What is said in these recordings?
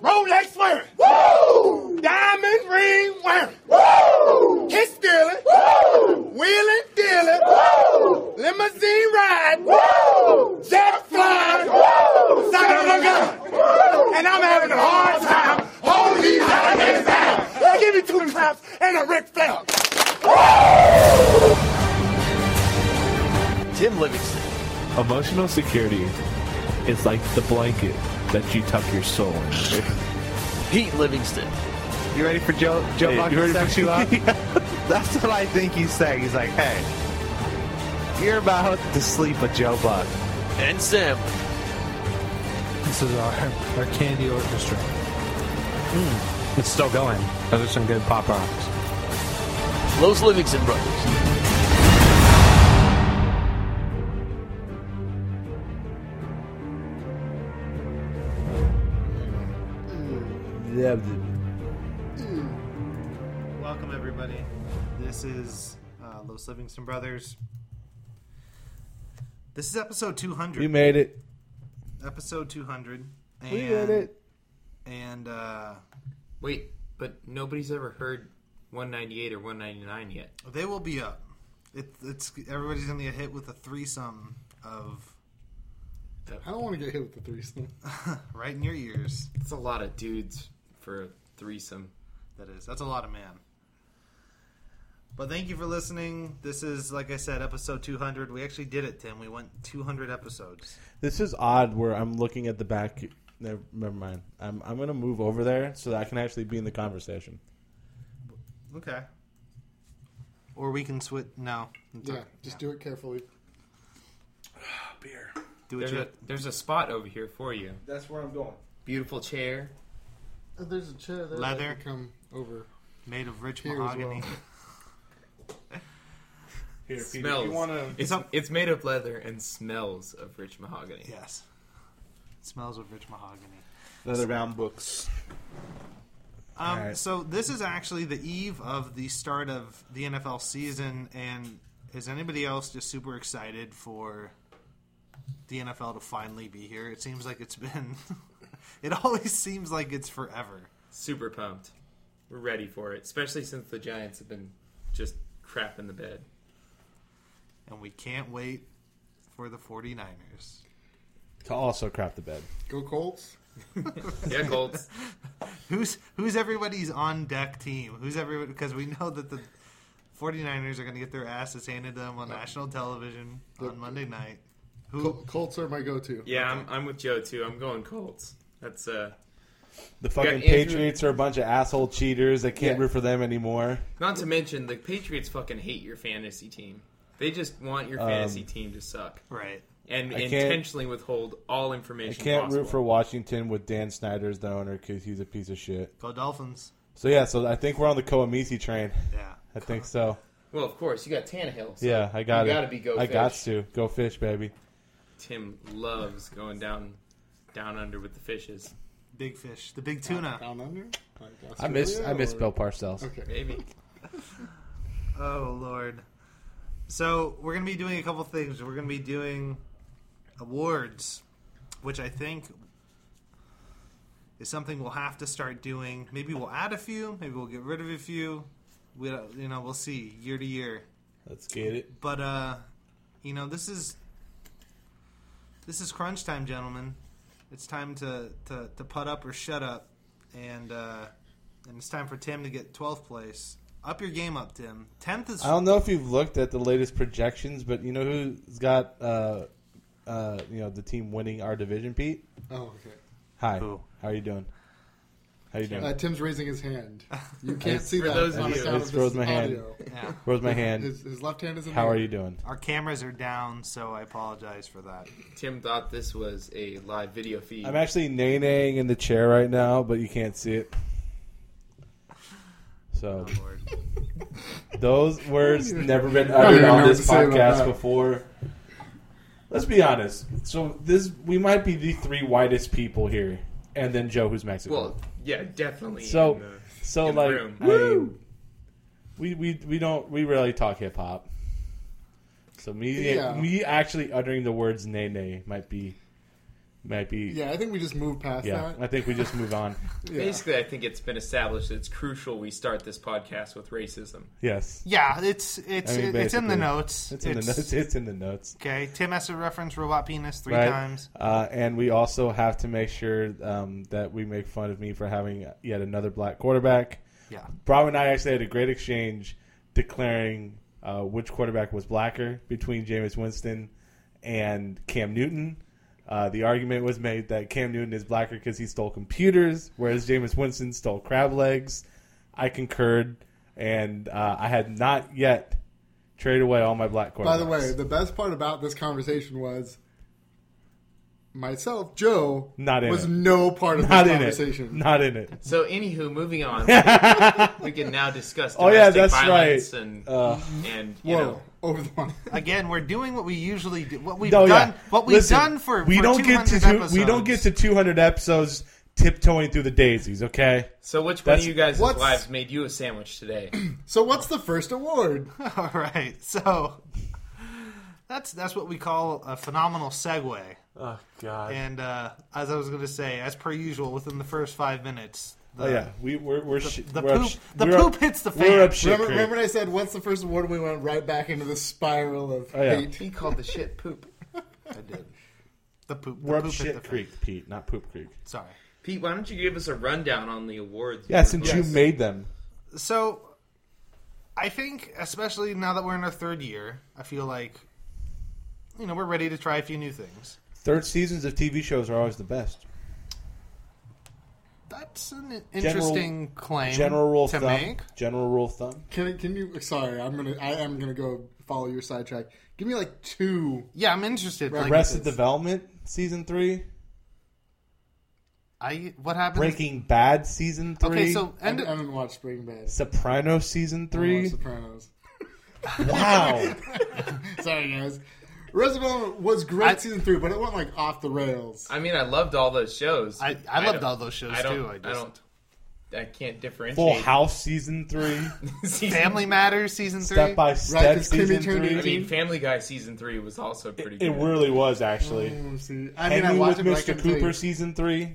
Rolex wearing. Woo! Diamond ring wearing. Woo! Kiss stealing. Woo! Wheeling dealing. Woo! Limousine riding. Woo! Jet flying. Woo! Son of a gun. Woo! And I'm having a hard time holding these alligators down. Now give me 2 claps and a Ric Flair. Woo! Tim Livingston. Emotional security is like the blanket that you tuck your soul into. Pete Livingston. You ready for Joe Hey, Buck you ready to for set you up? That's what I think he's saying. He's like, hey, you're about to sleep with Joe Buck. And Sam. This is our candy orchestra. It's still going. Those are some good pop rocks. Los Livingston Brothers. Welcome, everybody. This is Los Livingston Brothers. This is episode 200. We made it. Episode 200. And, We did it. And, Wait, but nobody's ever heard 198 or 199 yet. they will be up. It's everybody's going to get hit with a threesome of I don't want to get hit with the threesome. right in your ears. It's a lot of dudes for a threesome. That's a lot of man. But thank you for listening. This is, like I said, episode 200. We actually did it, Tim. We went 200 episodes. This is odd where I'm looking at the back. Never mind. I'm going to move over there so that I can actually be in the conversation. Okay. Or we can switch. No. Yeah, just do it carefully. Beer. Do it. There's a spot over here for you. That's where I'm going. Beautiful chair. There's a chair there. Leather. That can come over. Made of rich Here as mahogany. Here, Peter, Smells. if you want to... It's made of leather and smells of rich mahogany. Yes. It smells of rich mahogany. Leather-bound books. Alright. So this is actually the eve of the start of the NFL season, and is anybody else just super excited for the NFL to finally be here? It seems like it's been... it always seems like it's forever. Super pumped. We're ready for it, especially since the Giants have been just crap in the bed. And we can't wait for the 49ers. To also crap the bed. Go Colts. Yeah, Colts. Who's everybody's on deck team? Who's everybody? Because we know that the 49ers are going to get their asses handed to them on national television on Monday night. Colts are my go-to. Yeah, I'm with Joe too. I'm going Colts. That's The fucking Andrew- Patriots are a bunch of asshole cheaters. I can't Yeah. root for them anymore. not to mention the Patriots fucking hate your fantasy team. They just want your fantasy team to suck Right. and I can't- intentionally withhold all I information. can't possible. root for Washington with Dan Snyder as the owner because he's a piece of shit. Go Dolphins. So I think we're on the Koamisi train. Yeah. I think so. Well, of course, you got Tannehill. So Yeah, I got you it. gotta be Go I Fish. got to. Go Fish, baby. Tim loves going down under with the fishes. Big fish. The big tuna. Down under? Like I miss Australia, or- Bill Parcells. Okay. Maybe. Oh, Lord. So we're going to be doing a couple things. We're going to be doing awards, which I think is something we'll have to start doing. Maybe we'll add a few. Maybe we'll get rid of a few. We'll see year to year. Let's get it. But this is crunch time, gentlemen. It's time to put up or shut up, and it's time for Tim to get 12th place. Up your game up, Tim. 10th is... I don't know if you've looked at the latest projections, but you know who's got the team winning our division, Pete? Oh, okay. Hi. Who? How are you doing? How you doing? Tim's raising his hand. You can't see For that those on of you- account I of just this rose my hand. audio. Yeah. Where's my hand? His left hand is in How there. are you doing? Our cameras are down, so I apologize for that. Tim thought this was a live video feed. I'm actually nay-naying in the chair right now, but you can't see it. So, Oh, Lord. those words never been I don't uttered even know on what this to say about podcast that. before. Let's be honest. So we might be the three whitest people here, and then Joe, who's Mexican. Well, yeah, definitely. So- in the like, room. we rarely talk hip hop. So me Yeah. actually uttering the words nay nay might be might be. Yeah, I think we just move past Yeah, that. I think we just move on. Yeah. Basically, I think it's been established that it's crucial we start this podcast with racism. Yes. Yeah, it's I mean, it's in the basically, notes. It's in the notes. It's in the notes. Okay, Tim has to reference robot penis 3 Right. times. And we also have to make sure that we make fun of me for having yet another black quarterback. Yeah. Bravo and I actually had a great exchange declaring which quarterback was blacker between Jameis Winston and Cam Newton. The argument was made that Cam Newton is blacker because he stole computers, whereas Jameis Winston stole crab legs. I concurred, and I had not yet traded away all my black quarterbacks. By the way, the best part about this conversation was myself, Joe, Not in was it. no part of not this in conversation. it. Not in it. So, anywho, moving on, we can now discuss Oh, yeah, domestic that's violence right. and you Whoa, know. over the line. Again, we're doing what we usually do. What we've No, done. yeah. What we've Listen, done for we for don't get 200 to episodes. we don't get to 200 episodes tiptoeing through the daisies. Okay. So, which one That's- of you guys' what's- wives made you a sandwich today? So what's the first award? All right, so that's what we call a phenomenal segue. Oh God. And as I was going to say, as per usual, within the first 5 minutes, Oh yeah, we're the we're up poop sh- the we're poop up- hits the We're fan. up shit creek. Remember when I said, what's the first award? We went right back into the spiral of Oh, yeah. hate. He called the shit poop. I did. The poop. We're the up poop hit shit the fan. creek, Pete, not poop creek. Sorry. Pete, why don't you give us a rundown on the awards? Yeah, since you made them. So, I think, especially now that we're in our 3rd year, I feel like, we're ready to try a few new things. Third seasons of TV shows are always the best. That's an interesting claim General rule of to thumb. make. General rule of thumb. Can you? Sorry, I am gonna go follow your sidetrack. Give me like 2. Yeah, I'm interested. Like, Arrested Development season 3. What happened? Breaking Bad season 3. Okay, so I didn't watch Breaking Bad. Sopranos season I 3. watched Sopranos. Wow. Sorry, guys. Arrested Development was great season 3, but it went like off the rails. I mean, I loved all those shows. I loved all those shows too. I can't differentiate. Full House season 3. Family Matters season 3. Step by Right, Step 'cause Kimmy season turned 3. I mean, Family Guy season 3 was also pretty It good. really was actually. See, Henry watched with it, but I Mr. couldn't tell Cooper you. season 3.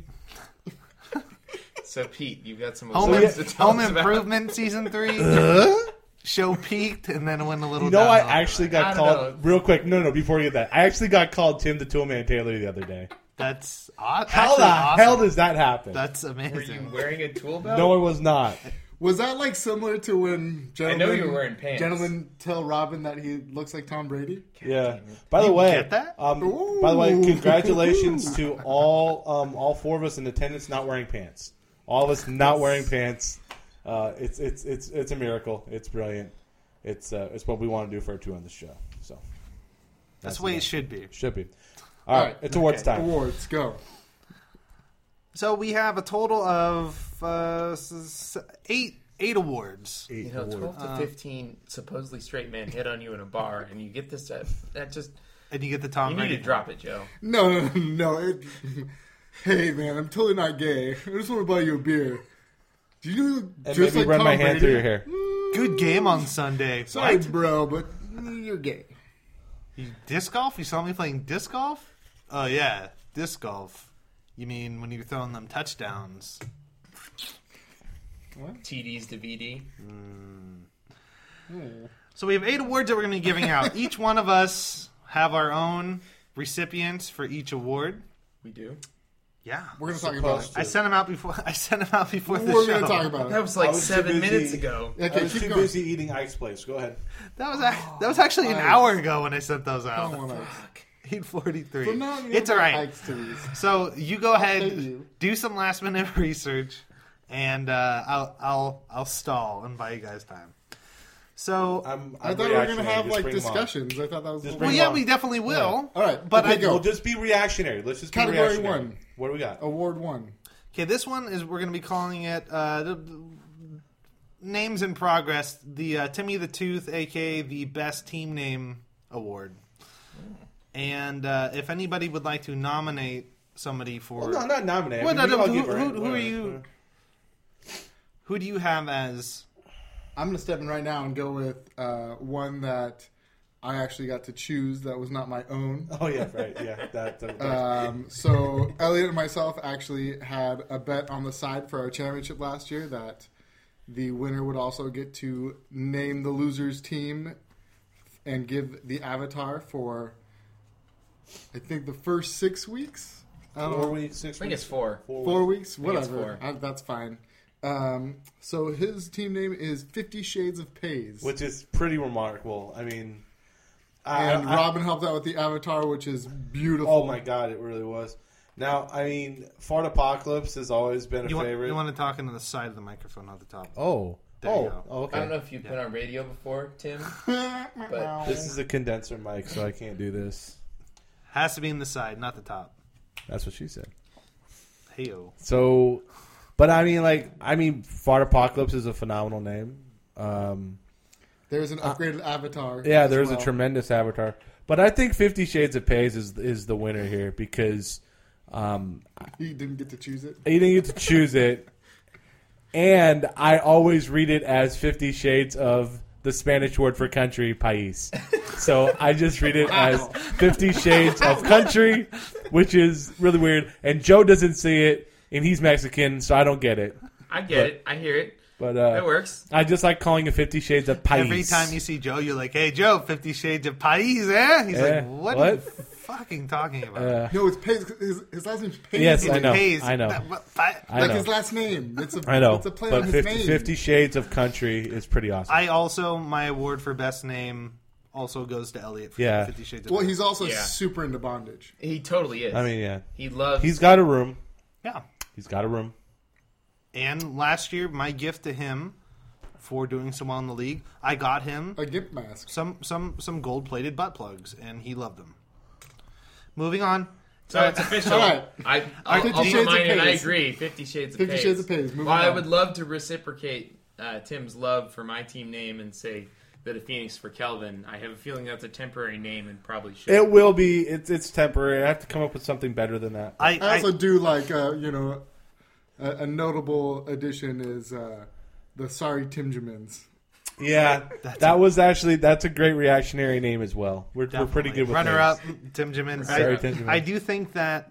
So, Pete, you've got some Home, awards to tell Home us about. Improvement season 3. Show peaked and then it went a little. You know, I downhill. actually I got don't called know. real quick. No, before you get that, I actually got called Tim the Toolman Taylor the other day. That's How actually the awesome. hell does that happen? That's Were you amazing. wearing a tool belt? No, it was not. Was that like similar to when know you were wearing pants. gentlemen tell Robin that he looks like Tom Brady? Yeah. By the way, get that? by the way, congratulations to all 4 of us in attendance not wearing pants. All of us not wearing pants. It's a miracle. It's brilliant. It's what we want to do for our 2 on the show. So That's the way it should be. should be. All right, it's awards time. Awards, go. So we have a total of 8 awards. You know, 12 to 15 supposedly straight men hit on you in a bar, and you get this. That just. And you get the Tom You Brady. need to drop it, Joe. No. Hey, man, I'm totally not gay. I just want to buy you a beer. Do you And just maybe like run Tom my hand Brady? through your hair. Good game on Sunday. Sorry, What? bro, but you're gay. You disc golf? You saw me playing disc golf? Oh yeah, disc golf. You mean when you're throwing them touchdowns? TDs to VD. So we have 8 awards that we're going to be giving out. Each one of us have our own recipients for each award. We do. Yeah, We're going to talk about it. I sent them out before. the We're show. going to talk about That it. was like I was too 7 busy. minutes ago. I Okay, was keep too going. busy eating Ice Place. Go ahead. That was actually an hour ago when I sent those out. I don't wanna- 8:43. So now you It's have all right. hikes to these. So you go pay ahead, you. do some last minute research, and I'll stall and buy you guys time. So I thought we were going to have like discussions. I thought that was. Just well, bring yeah, on. we definitely will. All right, but okay, I go. We'll just be reactionary. Let's just be Category reactionary. 1. What do we got? Award 1. Okay, this one is we're going to be calling it Names in Progress, the Timmy the Tooth, aka the Best Team Name Award. And if anybody would like to nominate somebody for, Well, no, not nominate. Well, I mean, no, we all who- give our- who are you? Who do you have as? I'm going to step in right now and go with one that I actually got to choose. That was not my own. Oh yeah, right. Yeah, that's So Elliot and myself actually had a bet on the side for our championship last year that the winner would also get to name the loser's team and give the avatar for, I think, the first 6 weeks. 4 weeks, 6 I weeks. think it's 4. 4 weeks, think it's whatever. 4. That's fine. So his team name is 50 Shades of Pays. Which is pretty remarkable. I mean, And Robin helped out with the avatar, which is beautiful. oh my god, it really was. Now, I mean, Fart Apocalypse has always been a favorite. You want to talk into the side of the microphone, not the top. Oh, There you go. okay. I don't know if you've been on radio before, Tim, but This is a condenser mic, so I can't do this. Has to be in the side, not the top. That's what she said. Heyo. So, but I mean, Fart Apocalypse is a phenomenal name. There's an upgraded avatar. Yeah, as there's well. a tremendous avatar. But I think 50 Shades of Pays is the winner here because He didn't get to choose it. he didn't get to choose it. And I always read it as 50 Shades of the Spanish word for country, país. So I just read it as 50 Shades of country, which is really weird. And Joe doesn't see it, and he's Mexican, so I don't get it. I get it. I hear it. But It works. I just like calling it 50 Shades of país. Every time you see Joe, you're like, "Hey, Joe, 50 Shades of País, eh?" He's like, "What are you fucking talking about?" No, it's Pays. His last name's Pays. Yes, I know. País. I know. I Like know. his last name. It's a, I know, It's a play but on his 50, name. 50 Shades of Country is pretty awesome. also, my award for best name also goes to Elliot for Yeah. 50 Shades of Well, País. he's also Yeah. super into bondage. He totally is. I mean, yeah. he loves. He's got a room. Yeah. He's got a room. And last year, my gift to him for doing so well in the league, I got him A gimp mask. some gold-plated butt plugs, and he loved them. Moving on. So it's official. All right. I'll 50 put Shades of mine in. I Pays. agree. 50 Shades of 50 Pays. Shades of Pays. Moving Well, I on. would love to reciprocate Tim's love for my team name and say that a Phoenix for Kelvin. I have a feeling that's a temporary name and probably should. It will be. It's temporary. I have to come up with something better than that. I also do like, a notable addition is the Sorry Timjamins. Yeah, that's a great reactionary name as well. We're pretty good with runner names. up, Tim Jimin. Sorry, Tim Jimin. I do think that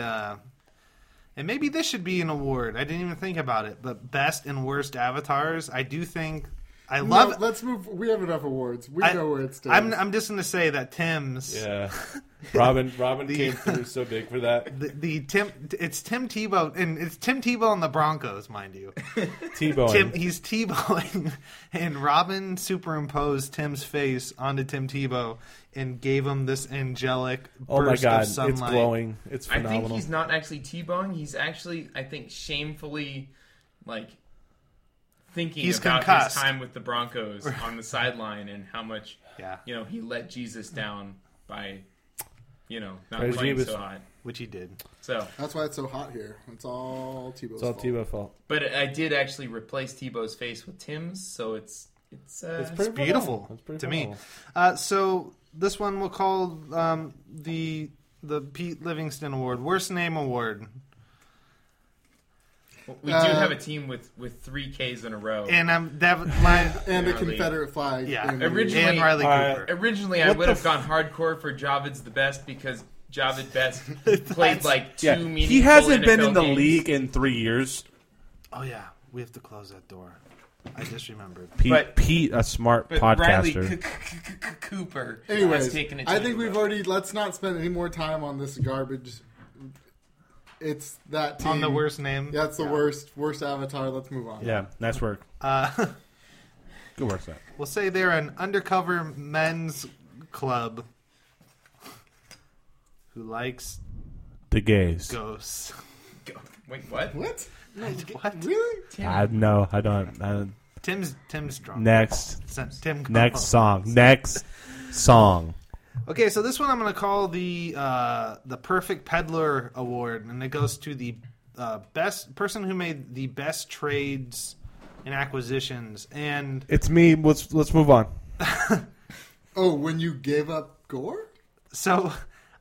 and maybe this should be an award. I didn't even think about it, but best and worst avatars. I do think I love. Let's move. We have enough awards. We know where it stands. I'm just going to say that Tim's. Yeah, Robin came through so big for that. It's Tim Tebow, and it's Tim Tebow and the Broncos, mind you. T-Bone. He's Tebowing, and Robin superimposed Tim's face onto Tim Tebow and gave him this angelic Oh my burst god, of sunlight. it's glowing. It's I phenomenal. think he's not actually T-boning. He's actually, I think, shamefully, thinking He's about concussed. his time with the Broncos on the sideline and how much, Yeah. he let Jesus down by, not Praise playing Jesus. so hot. Which he did. So, That's why it's so hot here. It's all Tebow's It's all fault. Tebow's fault. but I did actually replace Tebow's face with Tim's, so it's pretty Beautiful It's pretty to me. phenomenal. So this one we'll call the Pete Livingston Award, Worst Name Award, we do have a team with 3 Ks in a row. and And a Confederate flag. yeah, in the- Originally- and Riley Cooper. Originally, I What would the have gone hardcore for Javid's the best because Javid Best played two meaningful he hasn't been NFL in the games. league in 3 years. Oh yeah, we have to close that door. I just remembered. Pete, a smart But Riley podcaster. Cooper Anyways, has taken it. I think we've already. Let's not spend any more time on this garbage. It's that team. On the worst name. Yeah, it's the worst avatar. Let's move on. Yeah, nice work. Good work, Zach. We'll say they're an undercover men's club who likes The gays. ghosts. Wait, what? What? What? Really? I don't. Tim's drunk. Next Tim. song. Next song. Okay, so this one I'm going to call the Perfect Peddler Award, and it goes to the best person who made the best trades and acquisitions. And It's me. Let's move on. Oh, when you gave up Gore? so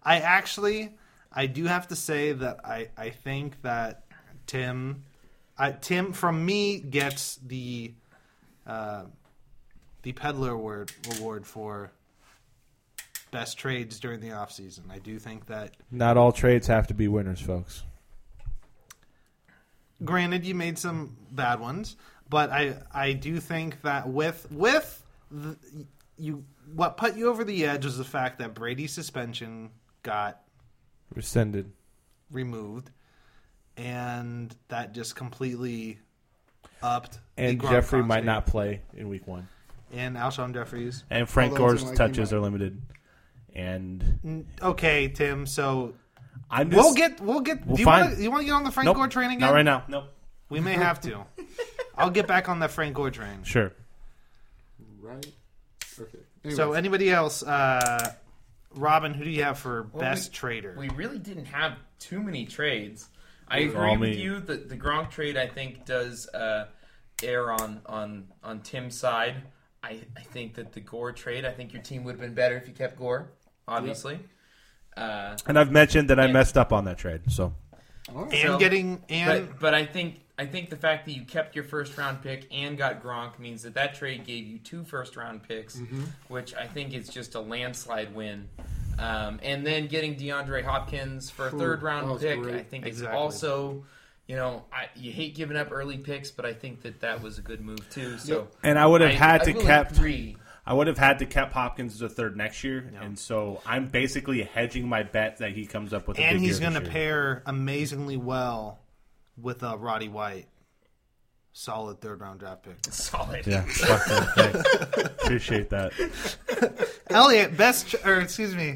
I do have to say that I think that Tim from me gets the Peddler Award for best trades during the offseason. I do think that, Not all trades have to be winners, folks. granted, you made some bad ones, but I do think that what put you over the edge was the fact that Brady's suspension got Rescinded. removed, and that just completely upped. And the Gronk Jeffrey might concert. not play in week 1. And Alshon Jeffries. And Frank Although it's Gore's gonna like touches you are might. limited. And Okay, Tim. So I'm we'll just... get. We'll do you find- want to get on the Frank Nope, Gore train again? not right now. Nope. We may have to. I'll get back on that Frank Gore train. Sure. Right? Okay. So Anyways. anybody else? Robin, who do you have for best trader? We really didn't have too many trades. I was agree all with me. you that the Gronk trade, I think, does err on Tim's side. I think that the Gore trade, I think your team would have been better if you kept Gore, obviously. And I've mentioned that I messed up on that trade. So But I think the fact that you kept your first round pick and got Gronk means that trade gave you 2 first round picks, which I think is just a landslide win. And then getting DeAndre Hopkins for a third that round was pick, great. I think Exactly. it's also, you hate giving up early picks, but I think that was a good move too. So And I would have had to will kept agree. I would have had to kept Hopkins as a third next year, and so I'm basically hedging my bet that he comes up with a and big he's year going this to year. pair amazingly well with Roddy White. Solid third round draft pick. Solid. Yeah, fucking thanks. Appreciate that. Elliot, excuse me.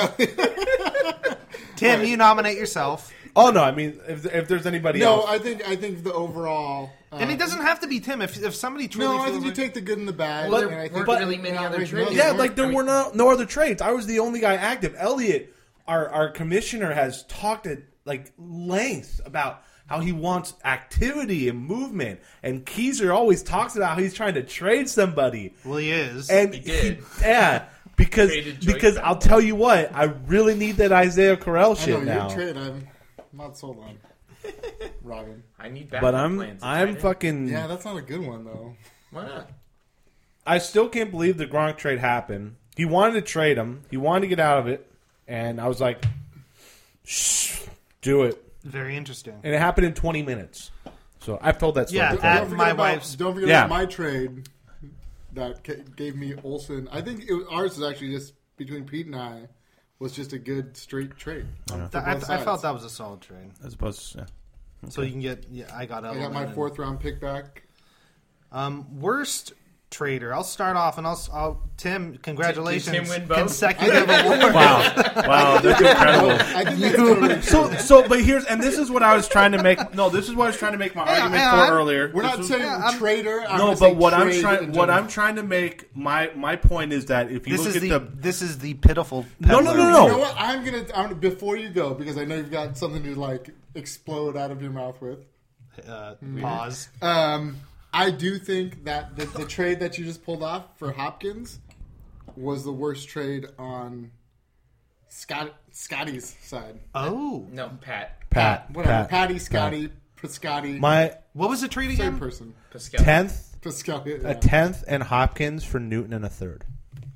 Tim, you nominate yourself. Oh no, I mean if there's anybody No, else, I think the overall. And it doesn't have to be Tim. If somebody truly No, I feels think you like- take the good and the bad. Well, and there I think weren't really many not other right, trades. no, yeah, there like there weren't. were no other trades. I was the only guy active. Elliot, our commissioner, has talked at like length about how he wants activity and movement, and Keiser always talks about how he's trying to trade somebody. Well, he is. And He did. yeah, because Traded Joey I'll tell you what, I really need that Isaiah Correll I shit know now. your trade. I'm not sold on. Robin. I need backup But I'm plans. fucking. Yeah, that's not a good one though. Why not? I still can't believe the Gronk trade happened. He wanted to trade him. He wanted to get out of it, and I was like, "Shh, do it." Very interesting. And it happened in 20 minutes. So I've told that story. Yeah, before. at my wife's. Don't forget Yeah. about my trade that gave me Olsen. I think ours was actually just between Pete and I was just a good straight trade. For both I sides. felt that was a solid trade. As opposed to, So you can get. Yeah, I got. I got my Edelman. 4th round pick back. Worst trader. I'll start off, and I'll Tim. Congratulations, Did Tim win both? consecutive award. wow, that's incredible. I think that's totally true. So, but this is what I was trying to make. No, this is what I was trying to make my argument yeah, for I'm- earlier. We're not This saying was- trader. I'm No, gonna say but what I'm trade trying, in what general. I'm trying to make my point is that if you This look is at this is the pitiful. No, peddler. You know what? I'm gonna before you go because I know you've got something to like explode out of your mouth with. Pause. I do think that the trade that you just pulled off for Hopkins was the worst trade on Scotty's side. Oh, No, Pat. Whatever. Patty, Scotty, Piscotti, My what was the trade same again? person. Pascal. 10th, Piscotti. a Yeah. 10th, and Hopkins for Newton and a third.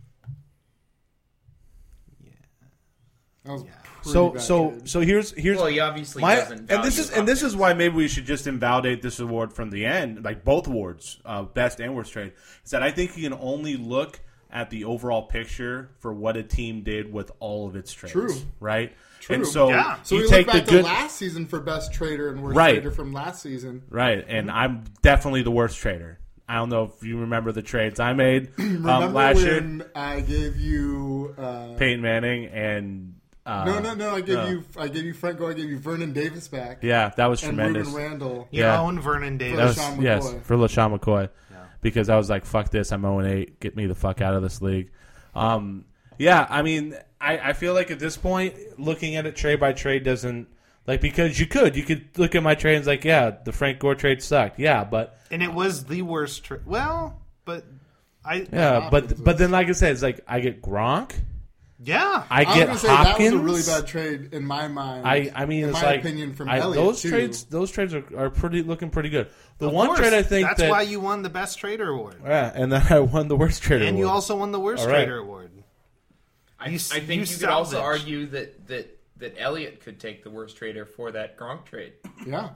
That was pretty So bad so trade. so here's Well, he obviously my doesn't. and this value is why maybe we should just invalidate this award from the end, like both awards, best and worst trade. Is that I think you can only look at the overall picture for what a team did with all of its trades. True. Right. True. And so Yeah. So you we take look the back good. to last season for best trader and worst Right. trader from last season. Right, and I'm definitely the worst trader. I don't know if you remember the trades I made Remember last year. when I gave you Peyton Manning and No. I gave you Frank Gore. I gave you Vernon Davis back. yeah, that was And tremendous. Ruben Randall. You Yeah. own Vernon Davis. That was, LaShawn yes, McCoy. for LaShawn McCoy. Because I was like, fuck this, I'm 0-8. Get me the fuck out of this league. Yeah, I mean, I feel like at this point, looking at it trade by trade doesn't, like, because you could look at my trade and it's like, yeah, the Frank Gore trade sucked. Yeah, but, And it was the worst trade. Well, but yeah, but then, like I said, it's like, I get Gronk, yeah. I I was get going to say Hopkins. that was a really bad trade in my mind. I mean, in it's my like opinion from I, Elliott those too. trades are pretty looking pretty good. The Of one course. trade I think that's that why you won the best trader award, yeah, and then I won the worst trader. and you award. also won the worst All right. trader award. I think you could also argue that Elliott could take the worst trader for that Gronk trade. Yeah.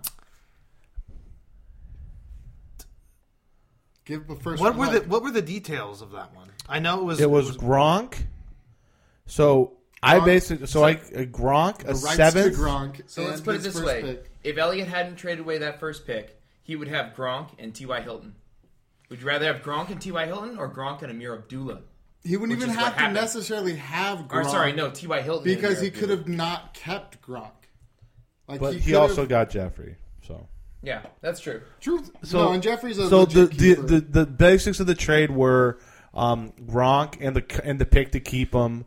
Give the first. What were the details of that one? I know it was Gronk. So I basically Gronk a seventh. Gronk. So let's put it this way: pick. If Elliott hadn't traded away that first pick, he would have Gronk and T.Y. Hilton. Would you rather have Gronk and T.Y. Hilton or Gronk and Amir Abdullah? He wouldn't even have to necessarily have Gronk. T.Y. Hilton. Because he could have not kept Gronk. But he also got Jeffrey, so. Yeah, that's true. So, and Jeffrey's a the basics of the trade were Gronk and the pick to keep him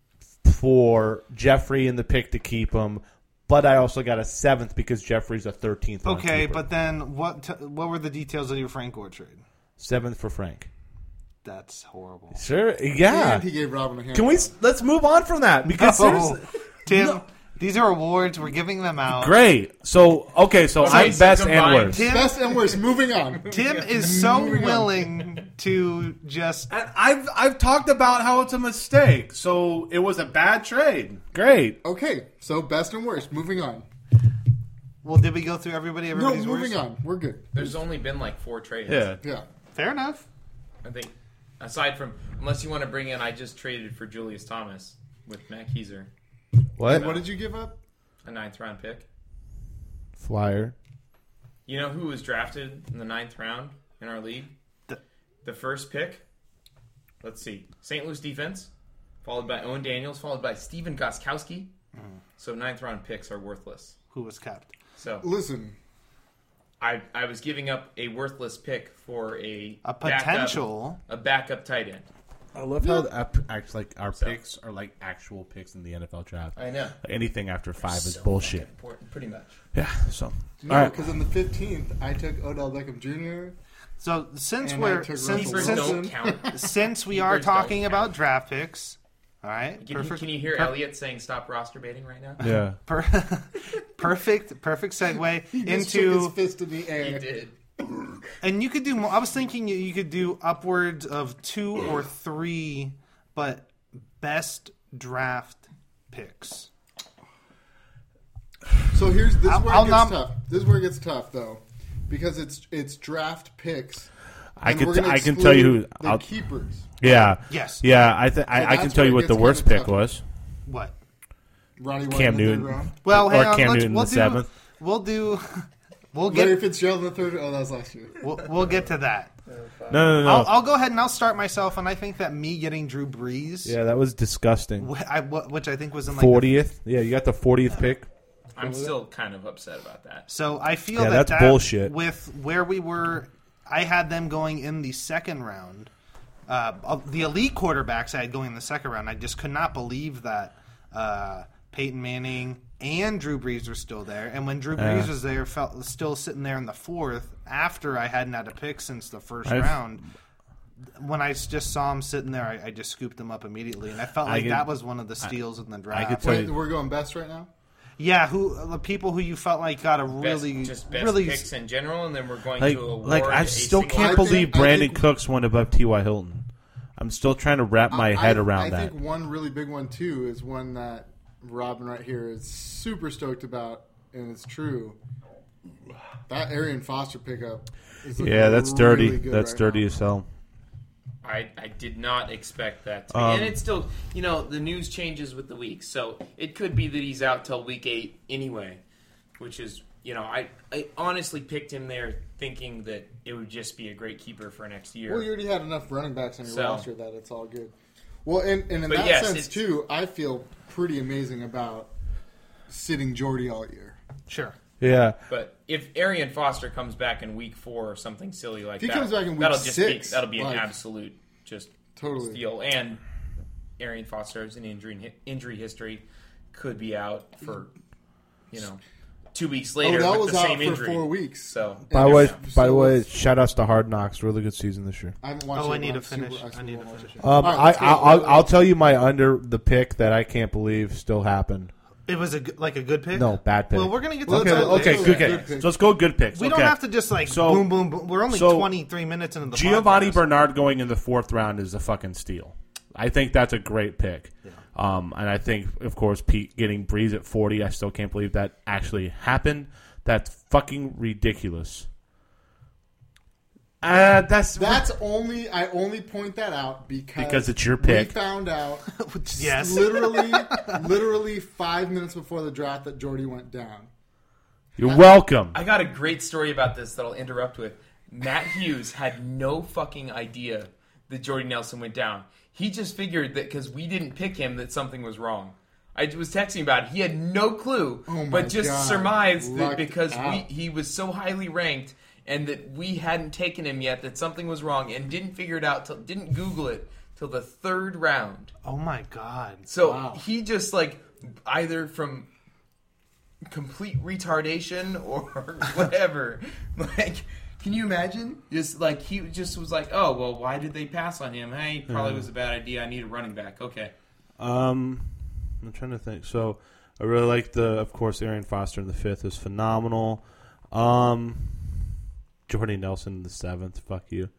for Jeffrey and the pick to keep him, but I also got a 7th because Jeffrey's a 13th. Okay, but then what were the details of your Frank Gore trade? 7th for Frank. That's horrible. Sure, yeah. And he gave Robin a hand. Let's move on from that because Tim. These are awards. We're giving them out. Great. So I'm best and worst. Best and worst. Moving on. Tim is so willing to just. And I've talked about how it's a mistake. So it was a bad trade. Great. Okay. So best and worst. Moving on. Well, did we go through everybody's moving on. We're good. There's only been like 4 trades. Yeah. Fair enough. I think, aside from, unless you want to bring in, I just traded for Julius Thomas with Matt Keiser. What? What did you give up? A 9th round pick. Flyer. You know who was drafted in the 9th round in our league? The first pick. Let's see. St. Louis defense, followed by Owen Daniels, followed by Steven Gostkowski. So 9th round picks are worthless. Who was kept? So listen. I was giving up a worthless pick for a potential backup tight end. I love how our picks are like actual picks in the NFL draft. I know. Anything after 5 is bullshit. Pretty much. Yeah. So no, because in the 15th I took Odell Beckham Jr. So since we are talking about draft picks, all right. Can you hear Elliott saying "Stop roster baiting" right now? Yeah. Perfect segue he into shook his fist in the air. He did. And you could do more. I was thinking you could do upwards of 2 or 3, but best draft picks. So this is where it gets tough. This is where it gets tough, though, because it's draft picks. I can tell you the keepers. Yeah. Yes. Yeah. I can tell you what the worst pick was. What? Ronnie White Cam in the Newton. 3rd round. Well, hang on. Cam Newton in the 7th. We'll get Larry Fitzgerald in the 3rd. Oh, that was last year. We'll get to that. No. I'll go ahead and I'll start myself, and I think that me getting Drew Brees. Yeah, that was disgusting. Which I think was in 40th. Yeah, you got the 40th pick. I'm still kind of upset about that. So I feel that's bullshit. With where we were, I had them going in the 2nd round. The elite quarterbacks I had going in the 2nd round. I just could not believe that Peyton Manning and Drew Brees were still there. And when Drew Brees was there, still sitting there in the 4th after I hadn't had a pick since the 1st round. When I just saw him sitting there, I just scooped him up immediately. And I felt like that was one of the steals in the draft. We're going best right now? Yeah, the people who you felt like got a best picks in general, and then we're going to award I still can't believe Brandon Cooks went above T.Y. Hilton. I'm still trying to wrap my head around that. I think one really big one, too, is one that Robin right here is super stoked about, and it's true. That Arian Foster pickup is that's dirty. That's right dirty now. As hell. I did not expect that to be. And it's still, the news changes with the week, so it could be that he's out till week 8 anyway, which is, I honestly picked him there thinking that it would just be a great keeper for next year. Well, you already had enough running backs on your roster that it's all good. Well, and in that sense, too, I feel pretty amazing about sitting Jordy all year. Sure. Yeah. But if Arian Foster comes back in week 4 or something silly like that, if he comes back in week 6, that'll be an absolute totally steal. And Arian Foster has an injury history, could be out for 2 weeks later that with was the same out injury. For 4 weeks. So by the way, shout outs to Hard Knocks. Really good season this year. I haven't watched I need to finish. I'll tell you my under the pick that I can't believe still happened. It was a good pick? No, bad pick. Well, we're going to get to Okay, good pick. So let's go good picks. We don't have to just boom, boom, boom. We're only 23 minutes into the Giovanni podcast. Bernard going in the 4th round is a fucking steal. I think that's a great pick. Yeah. And I think, of course, Pete getting Breeze at 40, I still can't believe that actually happened. That's fucking ridiculous. That's only I only point that out because it's your pick. We found out Yes. literally 5 minutes before the draft that Jordy went down. You're welcome. I got a great story about this that I'll interrupt with. Matt Hughes had no fucking idea that Jordy Nelson went down. He just figured that because we didn't pick him that something was wrong. I was texting about it. He had no clue, but just surmised that because he was so highly ranked and that we hadn't taken him yet that something was wrong and didn't figure it out, didn't Google it till the 3rd round. Oh my god! So he just either from complete retardation or whatever, can you imagine? Just he just was like, oh well, why did they pass on him? Hey, probably was a bad idea. I need a running back. Okay. I'm trying to think. So I really like of course, Arian Foster in the 5th is phenomenal. Jordy Nelson in the 7th. Fuck you.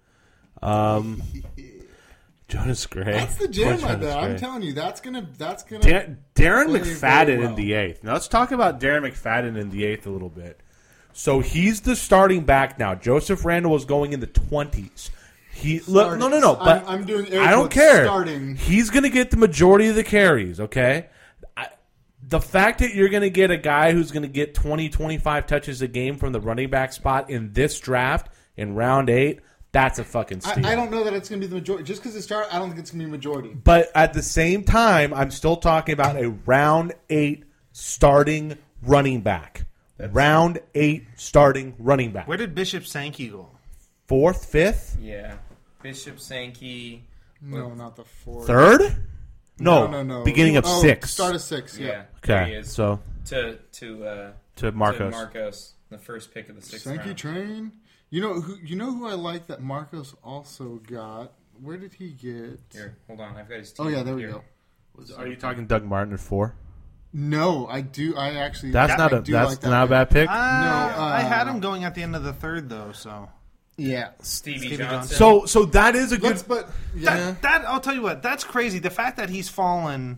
Jonas Gray. That's the jam right there. I'm telling you, that's gonna. Darren McFadden very well. in the 8th. Now let's talk about Darren McFadden in the 8th a little bit. So he's the starting back now. Joseph Randall was going in the 20s. No. But I'm doing. I don't care. Starting. He's going to get the majority of the carries. Okay. The fact that you're going to get a guy who's going to get 20, 25 touches a game from the running back spot in this draft in round 8, that's a fucking steal. I don't know that it's going to be the majority. Just because it started, I don't think it's going to be the majority. But at the same time, I'm still talking about a round 8 starting running back. Round 8 starting running back. Where did Bishop Sankey go? 4th, 5th? Yeah. Bishop Sankey. No, not the 4th. 3rd? No. Beginning of 6. Start of 6, yeah. There Okay, he is. so to Marcos. Marcos, the first pick of the 6th Sankey round. train. You know who I like that Marcos also got? Where did he get? Here, hold on. I've got his team. Oh yeah, there we here. go. Are you talking Doug Martin at 4? No, I do. I actually. That's not a bad pick. I had him going at the end of the 3rd though. So yeah, Stevie Johnson. So that is a good. But yeah, that I'll tell you what. That's crazy. The fact that he's fallen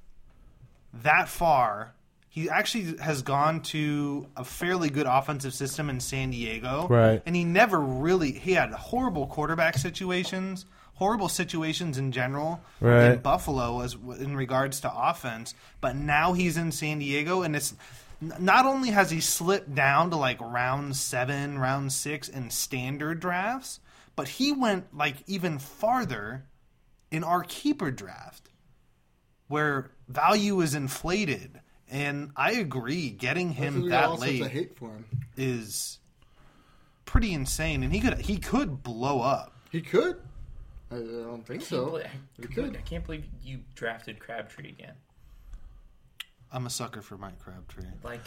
that far. He actually has gone to a fairly good offensive system in San Diego. Right. And he never really... He had horrible quarterback situations, horrible situations in general in Buffalo as in regards to offense. But now he's in San Diego, and it's... Not only has he slipped down to round 7, round 6 in standard drafts, but he went even farther in our keeper draft, where value is inflated. And I agree, getting him that late hate for him. is pretty insane. And he could blow up. He could. I don't think so. I can't believe you drafted Crabtree again. I'm a sucker for Mike Crabtree.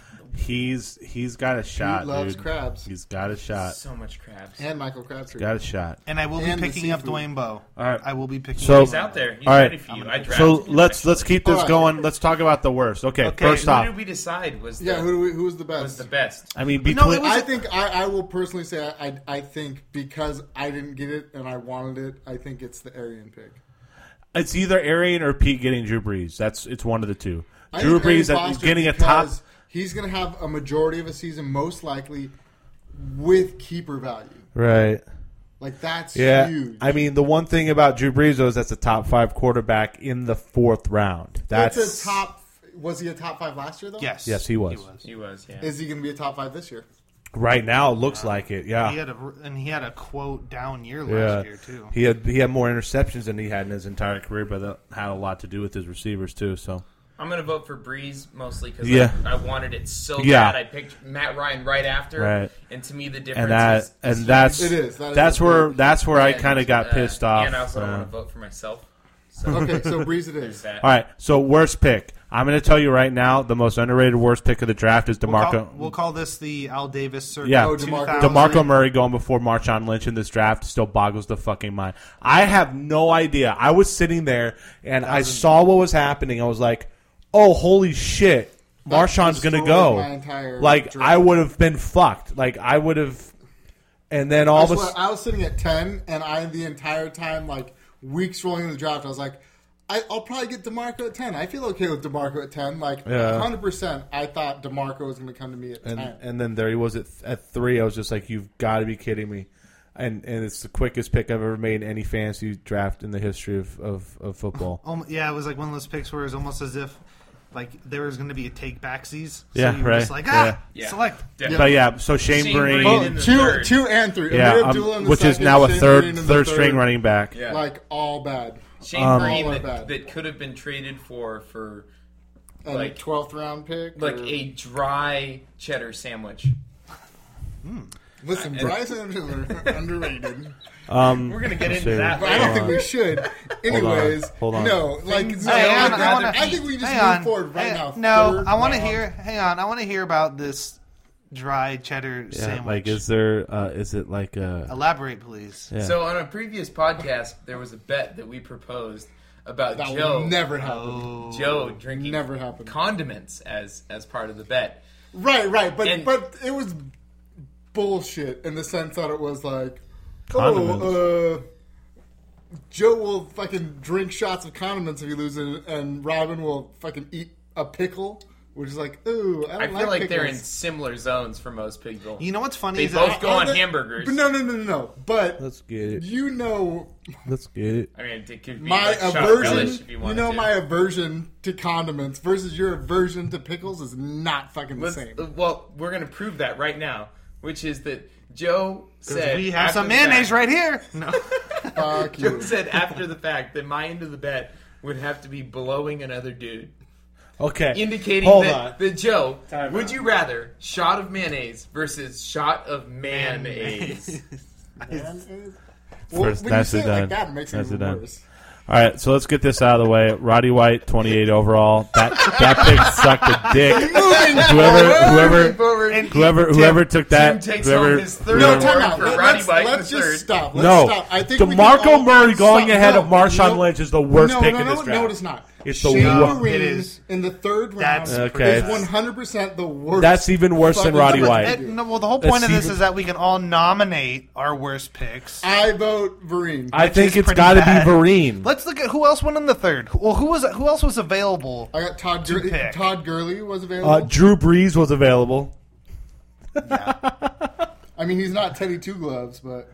He's got a shot. He loves dude. crabs. He's got a shot. So much crabs. And Michael Crabtree. Got a shot. And I will be And the picking up seafood. Dwayne Bowe. All right. I will be picking So- up He's Dwayne out there. He's All right. ready for you. I drafted So him, let's actually. keep this All right. going. Let's talk about the worst. Okay, first Who off, did we decide was Yeah, the, who was the best? was the best? I mean, No, between it was- I think I will personally say I think because I didn't get it and I wanted it, I think it's the Arian pick. it's either Arian or Pete getting Drew Brees. It's one of the two. I Drew think Arian Brees Foster getting a top. because he's going to have a majority of a season, most likely, with keeper value. Right. That's Yeah. huge. I mean, the one thing about Drew Brees though is that's a top 5 quarterback in the 4th round. That's a top. Was he a top 5 last year though? Yes. Yes, he was. He was, yeah. Is he going to be a top 5 this year? Right now, it looks like it. Yeah. He had a quote down year last Yeah, year too. he had more interceptions than he had in his entire career, but that had a lot to do with his receivers too. So I'm going to vote for Breeze mostly because Yeah. I wanted it so Yeah. bad. I picked Matt Ryan right after, Right. and to me the and difference is that's It is. That is that's a where big- that's where I and, kind of got pissed off. And I also don't Uh, want to vote for myself. So Okay, so Breeze it there's is. that. All right, so worst pick. I'm going to tell you right now, the most underrated worst pick of the draft is DeMarco. We'll call this the Al Davis circa. Yeah, DeMarco. 2000. DeMarco Murray going before Marshawn Lynch in this draft still boggles the fucking mind. I have no idea. I was sitting there and I saw what was happening. I was like, "Oh, holy shit! Marshawn's going to destroyed go." my entire Like draft. I would have been fucked. Like I would have, and then all of a sudden, I was sitting at 10, and the entire time, weeks rolling into the draft, I was like, I'll probably get DeMarco at 10. I feel okay with DeMarco at 10. Like, Yeah. 100%, I thought DeMarco was going to come to me at 10. And then there he was at 3. I was just like, you've got to be kidding me. And it's the quickest pick I've ever made in any fantasy draft in the history of football. Yeah, it was like one of those picks where it was almost as if like there was going to be a take backsies. So Yeah, you were right. just like, Yeah. select. But so Shane Vereen, Well, in the two, third. 2 and 3. yeah, Amir Abdullah in the which is second, now a Shane third Vereen in the third string running back. Yeah. Like, all bad. Shane all Vereen are bad. that could have been traded for And like 12th round pick? like or- a dry cheddar sandwich. Listen, Bryson are underrated. We're gonna get into that. But I don't think we should. Anyways, Hold on. no. Like, no, Hey, I think we just move forward right now. No, Third I want to round. hear. Hang on, I want to hear about this dry cheddar Yeah, sandwich. like is it like a Elaborate, please. yeah. So on a previous podcast, there was a bet that we proposed about That Joe. will never happen. Joe drinking Never happen. condiments as part of the bet. Right. And- But it was bullshit in the sense that it was like, Condiments. Joe will fucking drink shots of condiments if he loses, and Robin will fucking eat a pickle, which is like, ooh, I I don't feel like pickles. they're in similar zones for most people. You know what's funny? They is both that go on they- hamburgers. But no. But Let's get it. you know Let's get it. I mean, it could be my like shot relish aversion. if you You wanted know to. my aversion to condiments versus your aversion to pickles is not fucking the same. Well, we're going to prove that right now, which is that Joe said we have after some the mayonnaise fact- right here. No. Fuck Joe you. said after the fact that my end of the bet would have to be blowing another dude, Okay. indicating Hold that on. Joe, Time would out. you rather shot of mayonnaise versus shot of mayonnaise? Well, First, when that's you it say it like done. that, it makes it That's even it done. worse. All right, so let's get this out of the way. Roddy White, 28 overall. That pick sucked a dick. Whoever took that, Tim takes whoever, home his third No, award time out. for Roddy White in Let's the just third. stop. Let's No, stop. I think we can DeMarco all- Murray going stop. ahead No, of Marshawn no. Lynch is the worst No, pick no, in no, this draft. No, it's not. It's the Shane worst. Vereen It is. in the third round. That's Okay. is 100% the worst. That's even worse than fucking Roddy thing White. to do. No, well, the whole point of this even- is that we can all nominate our worst picks. I vote Vereen. I think is it's pretty got to be bad. Vereen. Let's look at who else went in the third. Well, who else was available? I got Todd to Gurley. pick. Todd Gurley was available. Drew Brees was available. I mean, he's not Teddy Two Gloves, but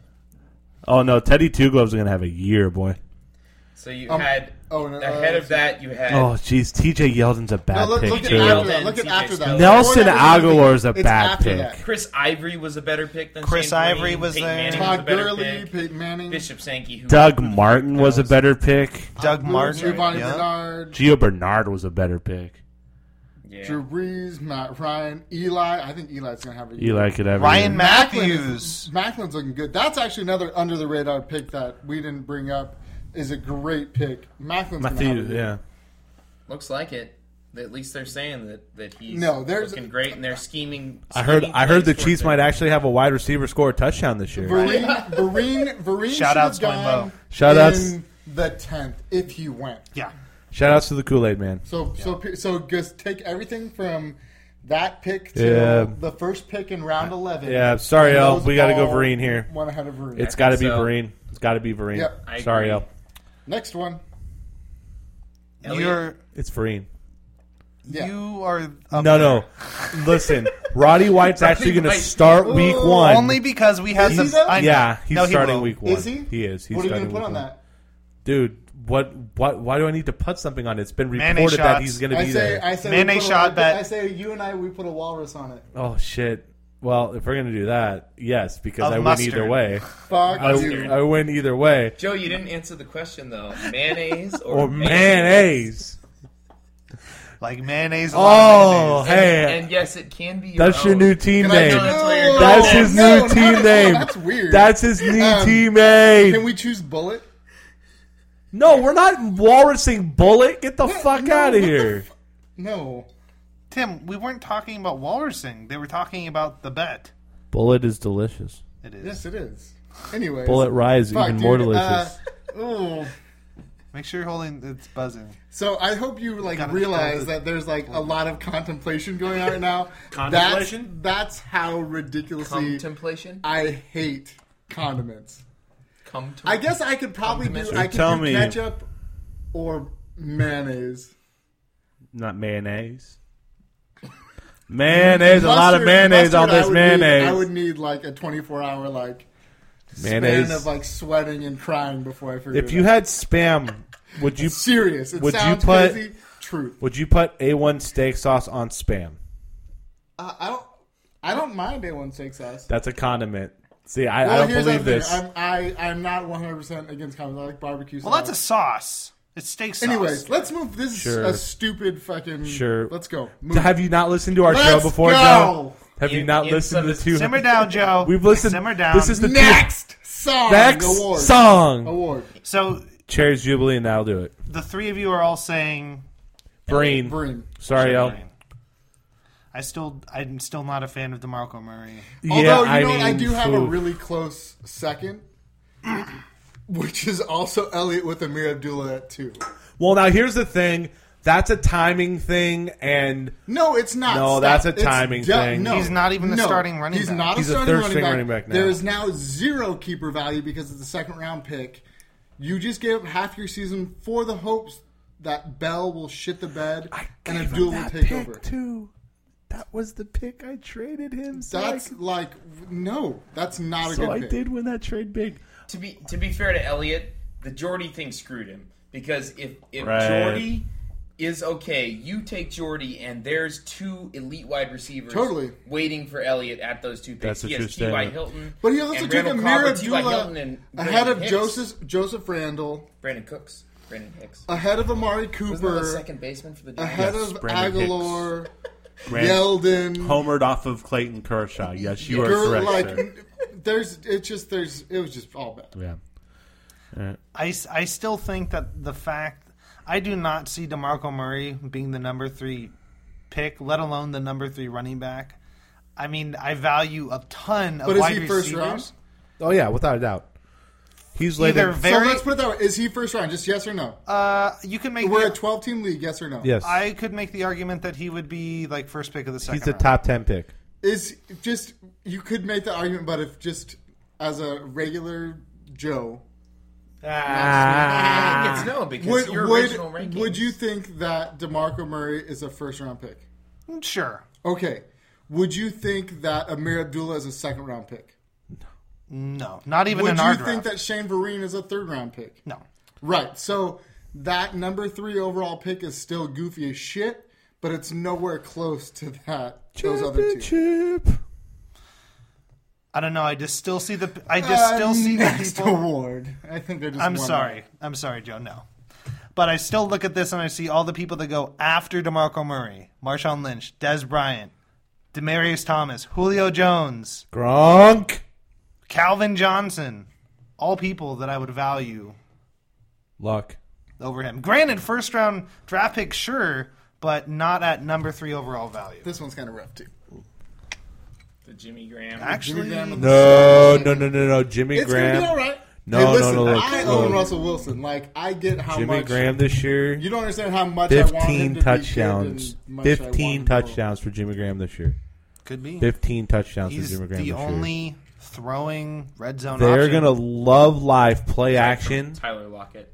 Oh no, Teddy Two Gloves are gonna have a year, boy. So you Um, had oh, no, ahead of that you had Oh jeez, TJ Yeldon's a no, bad look pick at too. after that. Yeldon, Look at TJ after that. Spiller. Nelson Before that, Aguilar is a it's bad after pick. that. Chris Ivory was a better pick than Chris Shane Vereen. Ivory was Peyton there. Manning was a Todd better Gurley, pick. Peyton Manning, Bishop Sankey, who Doug Martin was a better pick. Doug Martin. Giovanni Yeah. Bernard, Gio Bernard was a better pick. Yeah. Drew Brees, Matt Ryan, Eli. I think Eli's gonna have a year. Eli could have Ryan a Matthews. Macklin's looking good. That's actually another under the radar pick that we didn't bring up. Is a great pick. Macklin's gonna have a Matthews, year. yeah. Looks like it. At least they're saying that he's No, there's- looking great, and they're scheming. I heard the plays Chiefs towards might it. actually have a wide receiver score a touchdown this year. Vereen Shout should outs, have gone Twinbo. Shout outs. in the 10th if he went. Yeah. Shout outs to the Kool-Aid man. So just take everything from that pick to Yeah. the first pick in round 11. Yeah, sorry, And El. those We got to go all Vereen here. One ahead of Vereen. It's got to be so. Vereen. It's got to be Vereen. Yep. I Sorry, agree. El. Next one. You're It's Vereen. Yeah. you are up No. Listen, Roddy White's actually going to White. start week Ooh, one. only because we had Is he the. though? I know. Yeah, he's No, he starting won't. week one. Is he? He is. He's What are you starting going to put week on one. that? Dude, why do I need to put something on it? It's been Mayonnaise reported that shots. he's going to I be say, there. I say, Mayonnaise we put shot a, bet. I say you and I, we put a walrus on it. Oh, shit. Well, if we're going to do that, yes, because Of I win mustard. either way. Fuck you. I win either way. Joe, you didn't answer the question though. Mayonnaise Or mayonnaise. Like mayonnaise. a Oh, lot of mayonnaise. hey. And yes, it can be. Your That's your own. new team Can I name. do- That's what you're That's doing. his No, new team no, name. that's weird. That's his new team Can name. we choose Bullet? No, we're not walrusing Bullet. Get the fuck no, out of what the here. No. Tim, we weren't talking about walrusing. They were talking about the bet. Bullet is delicious. It is. Yes, it is. Anyway. Bullet Rye is even more delicious. Ooh. Make sure you're holding. It's buzzing. So I hope you Gotta realize hold it. that there's a lot of contemplation going on right now. Contemplation? That's how ridiculously Contemplation. I hate condiments. Come to. I guess I could probably do Condiments? I could Tell do me. ketchup or mayonnaise? Not mayonnaise. Mayonnaise, a lot of mayonnaise on this mayonnaise. I would need like a 24-hour mayonnaise span of like sweating and crying before I figured If it you out. had Spam, would you Serious. It would you sounds put- crazy. Truth. would you put A1 steak sauce on Spam? I don't mind A1 steak sauce. That's a condiment. See, I Well, don't here's believe the this. thing. I'm not 100% against condiments. I like barbecue sauce. Well, that's a sauce. It's steak sauce. Anyways, let's move. This Sure. is a stupid fucking. Sure. Let's go. Move. Have you not listened to our Let's show before, go. Joe? Have you not In listened some- to Simmer down, Joe. We've listened. Simmer down. This is the Next song. next award. song. Award. So Cherries Jubilee, and that'll do it. the three of you are all saying Breen. Breen. Sorry, El. I'm still not a fan of DeMarco Murray. Although, I you know what? I mean, do have a oof. really close second, which is also Elliot with Amir Abdullah at 2. Well, now here's the thing. That's a timing thing, and No, it's not. No, Stop. that's a It's timing thing. No, He's not even the starting running He's back. not He's a a starting third-string running running back now. There is now 0 keeper value because it's a second-round pick. You just gave up half your season for the hopes that Bell will shit the bed and Abdullah will take over. too. That was the pick I traded him. That's like no, that's not a so good I pick. did win that trade big. To be fair to Elliott, the Jordy thing screwed him because if Right. Jordy is okay, you take Jordy and there's 2 elite wide receivers Totally. waiting for Elliott at those 2 picks. That's a He true has T.Y. statement. Hilton, But he also and took Randall Amir Cobb, T.Y. Hilton Abdullah and ahead Brandon of Hicks. Joseph Randall, Brandon Hicks. ahead of Amari Wasn't that the Cooper, second baseman for the Giants? ahead Yes, of Brandon Aguilar, Grant Yeldon. homered off of Clayton Kershaw. Yes, you are Girl, correct. sir. it was just all bad. Yeah. I still think that the fact I do not see DeMarco Murray being the number 3 pick, let alone the number 3 running back. I mean, I value a ton of But is wide he receivers. first round? Oh yeah, without a doubt. He's laid Either in. So very, let's put it that way. Is he first round? Just yes or no? you can make. We're the- a 12-team league. Yes or no? Yes, I could make the argument that he would be like first pick of the second. he's a round. top 10 pick. Is just you could make the argument, but if just as a regular Joe, I think it's no because your original rankings. would you think that DeMarco Murray is a first round pick? Sure. Okay. Would you think that Amir Abdullah is a second round pick? No, not even Would in you our think draft. that Shane Vereen is a third round pick? No. Right. So that number 3 overall pick is still goofy as shit, but it's nowhere close to that. Those other 2. Championship. I don't know. I just still see the. I just still see the next people. award. I think they just. I'm won sorry. I'm sorry, Joe. No. But I still look at this and I see all the people that go after DeMarco Murray, Marshawn Lynch, Des Bryant, Demaryius Thomas, Julio Jones, Gronk. Calvin Johnson, all people that I would value Luck. over him. Granted, first round draft pick, sure, but not at number 3 overall value. This one's kind of rough too. The Jimmy Graham. Actually, Jimmy Graham and No. Jimmy It's Graham. gonna be all right. No, hey, no, listen, no, look, I look. own Russell Wilson. Like I get how Jimmy much Graham this year. you don't understand how much I want him 15 to be touchdowns. good and much I want 15 him to go. touchdowns for Jimmy Graham this year. could be. 15 touchdowns He's for Jimmy Graham the this year. only throwing red zone They're option. gonna love live play action. Tyler Lockett.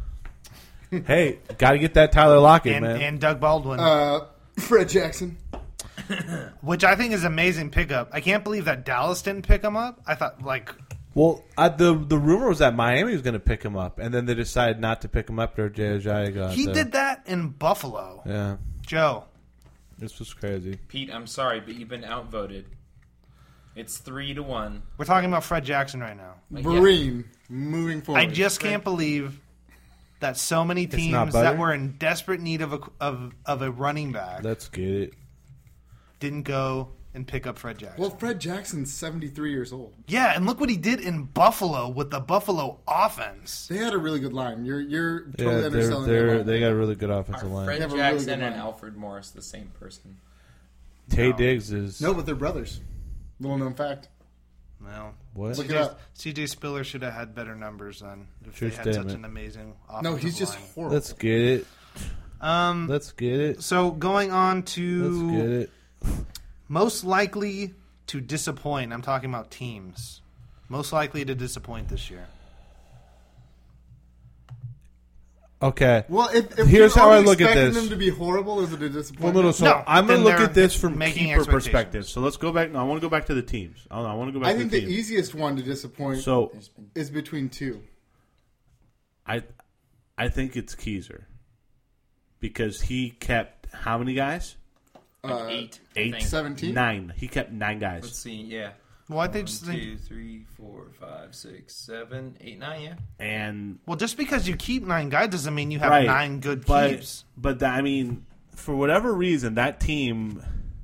Hey, got to get that Tyler Lockett, man. and Doug Baldwin, Fred Jackson. which I think is an amazing pickup. I can't believe that Dallas didn't pick him up. I thought, like, Well, the rumor was that Miami was going to pick him up, and then they decided not to pick him up. Or Jay Ajayi got he did that in Buffalo. Yeah, Joe, this was crazy. Pete, I'm sorry, but you've been outvoted. It's 3-1. we're talking about Fred Jackson right now. Breen moving forward. I just can't believe that so many not teams butter? that were in desperate need of a running back Let's get it. didn't go and pick up Fred Jackson. Well, Fred Jackson's 73 years old. Yeah, and look what he did in Buffalo with the Buffalo offense. They had a really good line. You're totally Yeah, underselling their line. they got a really good offensive Are line. Fred have a really Jackson good and line. Alfred Morris the same person? Tay Diggs is No, but they're brothers. Little known fact. Well, what? Look it up. CJ Spiller should have had better numbers then if True they had such statement. an amazing offensive No, he's just line. horrible. Let's get it. Let's get it. So going on Let's to get it. most likely to disappoint. I'm talking about teams. Most likely to disappoint this year. Okay. Well, if Here's you're how I only look at expecting this. them to be horrible, is it a Well, disappointment? no, so No, I'm going then to look they're at this from making keeper expectations. perspective. So let's go back. No, I want to go back to the teams. I want to go back I to think the the teams. easiest one to disappoint So is between two. I think it's Keyser because he kept how many guys? 8. I Eight. think. 17? 9. He kept 9 guys. Let's see. Yeah. Well, I 1, think just think, 2, 3, 4, 5, 6, 7, 8, 9. Yeah. And well, just because you keep 9 guys doesn't mean you have right, 9 good but, keeps. But I mean, for whatever reason, that team,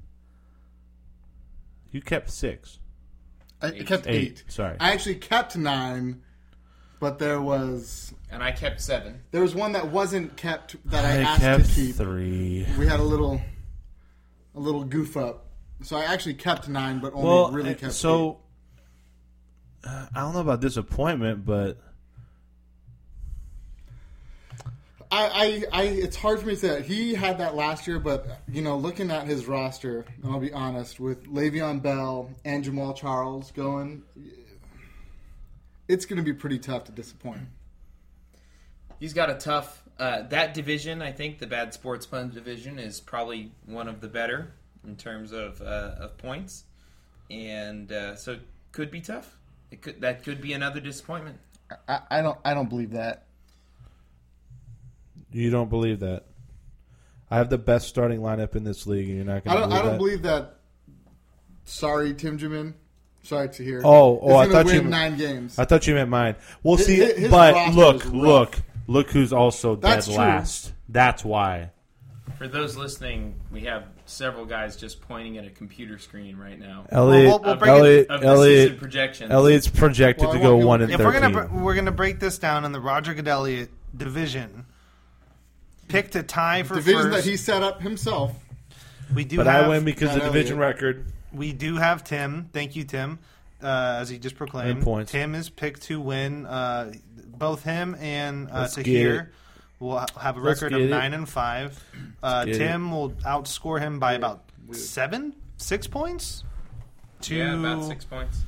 you kept 6. I kept 8. Sorry. I actually kept 9, but there was And I kept 7. one that wasn't kept that I I asked kept to keep. 3. We had a little goof up. So I actually kept 9, but only really kept 8. So I don't know about disappointment, but I it's hard for me to say that. He had that last year, but looking at his roster, and I'll be honest, with Le'Veon Bell and Jamal Charles going, it's going to be pretty tough to disappoint. He's got a tough. That division, I think, the Bad Sports Fun division, is probably one of the better in terms of points, and so it could be tough. That could be another disappointment. I don't believe that. you don't believe that. I have the best starting lineup in this league, and you're not going to believe that. I don't believe that. Sorry, Tim Jimin. Sorry to hear. Oh, I thought win you 9 games. I thought you meant mine. Well, see, his but roster is rough. look who's also That's dead true. last. That's why. For those listening, we have several guys just pointing at a computer screen right now. Elliot, we'll break it- Of the season projections. Elliot's projected Well, to I go want 1-13. If we're gonna break this down in the Roger Goodell division, pick to tie for Division first. that he set up himself. we do but have I win because of Matt the division Elliott. record. we do have Tim. Thank you, Tim. As he just proclaimed, 9 points. Tim is picked to win. Both him and Let's get Tahir it. will have a Let's record get of it. 9-5. get Tim will outscore him by about 6 points. Yeah, about 6 points.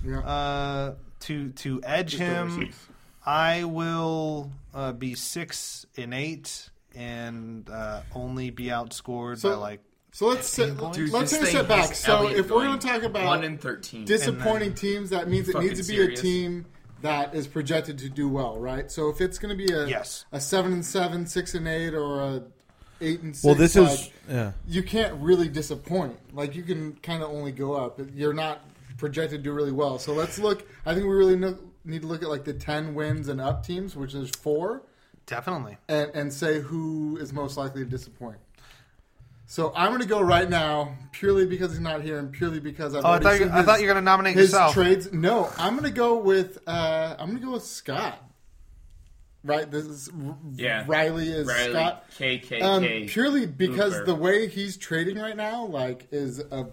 To edge him, I will be 6-8 and only be outscored So- by like. So let's 15 points? Dude, let's this take a thing step back. has So Elliott if we're going to going talk about 1-13. disappointing teams, that means it Fucking needs to be serious? a team that is projected to do well, right? So if it's going to be a Yes. 7-7, 6-8, or a 8-6, Well, this is you can't really disappoint. Like you can kind of only go up. You're not projected to do really well. So let's look. I think we really need to look at like the 10 wins and up teams, which is 4, Definitely. and say who is most likely to disappoint. So I'm going to go right now, purely because he's not here, and purely because I've Oh, I already seen thought you were going to nominate his yourself. trades. No, I'm going to go with Scott. Right, this is Yeah. Riley is Riley, Scott. KKK. Purely because Hooper. the way he's trading right now, like, is a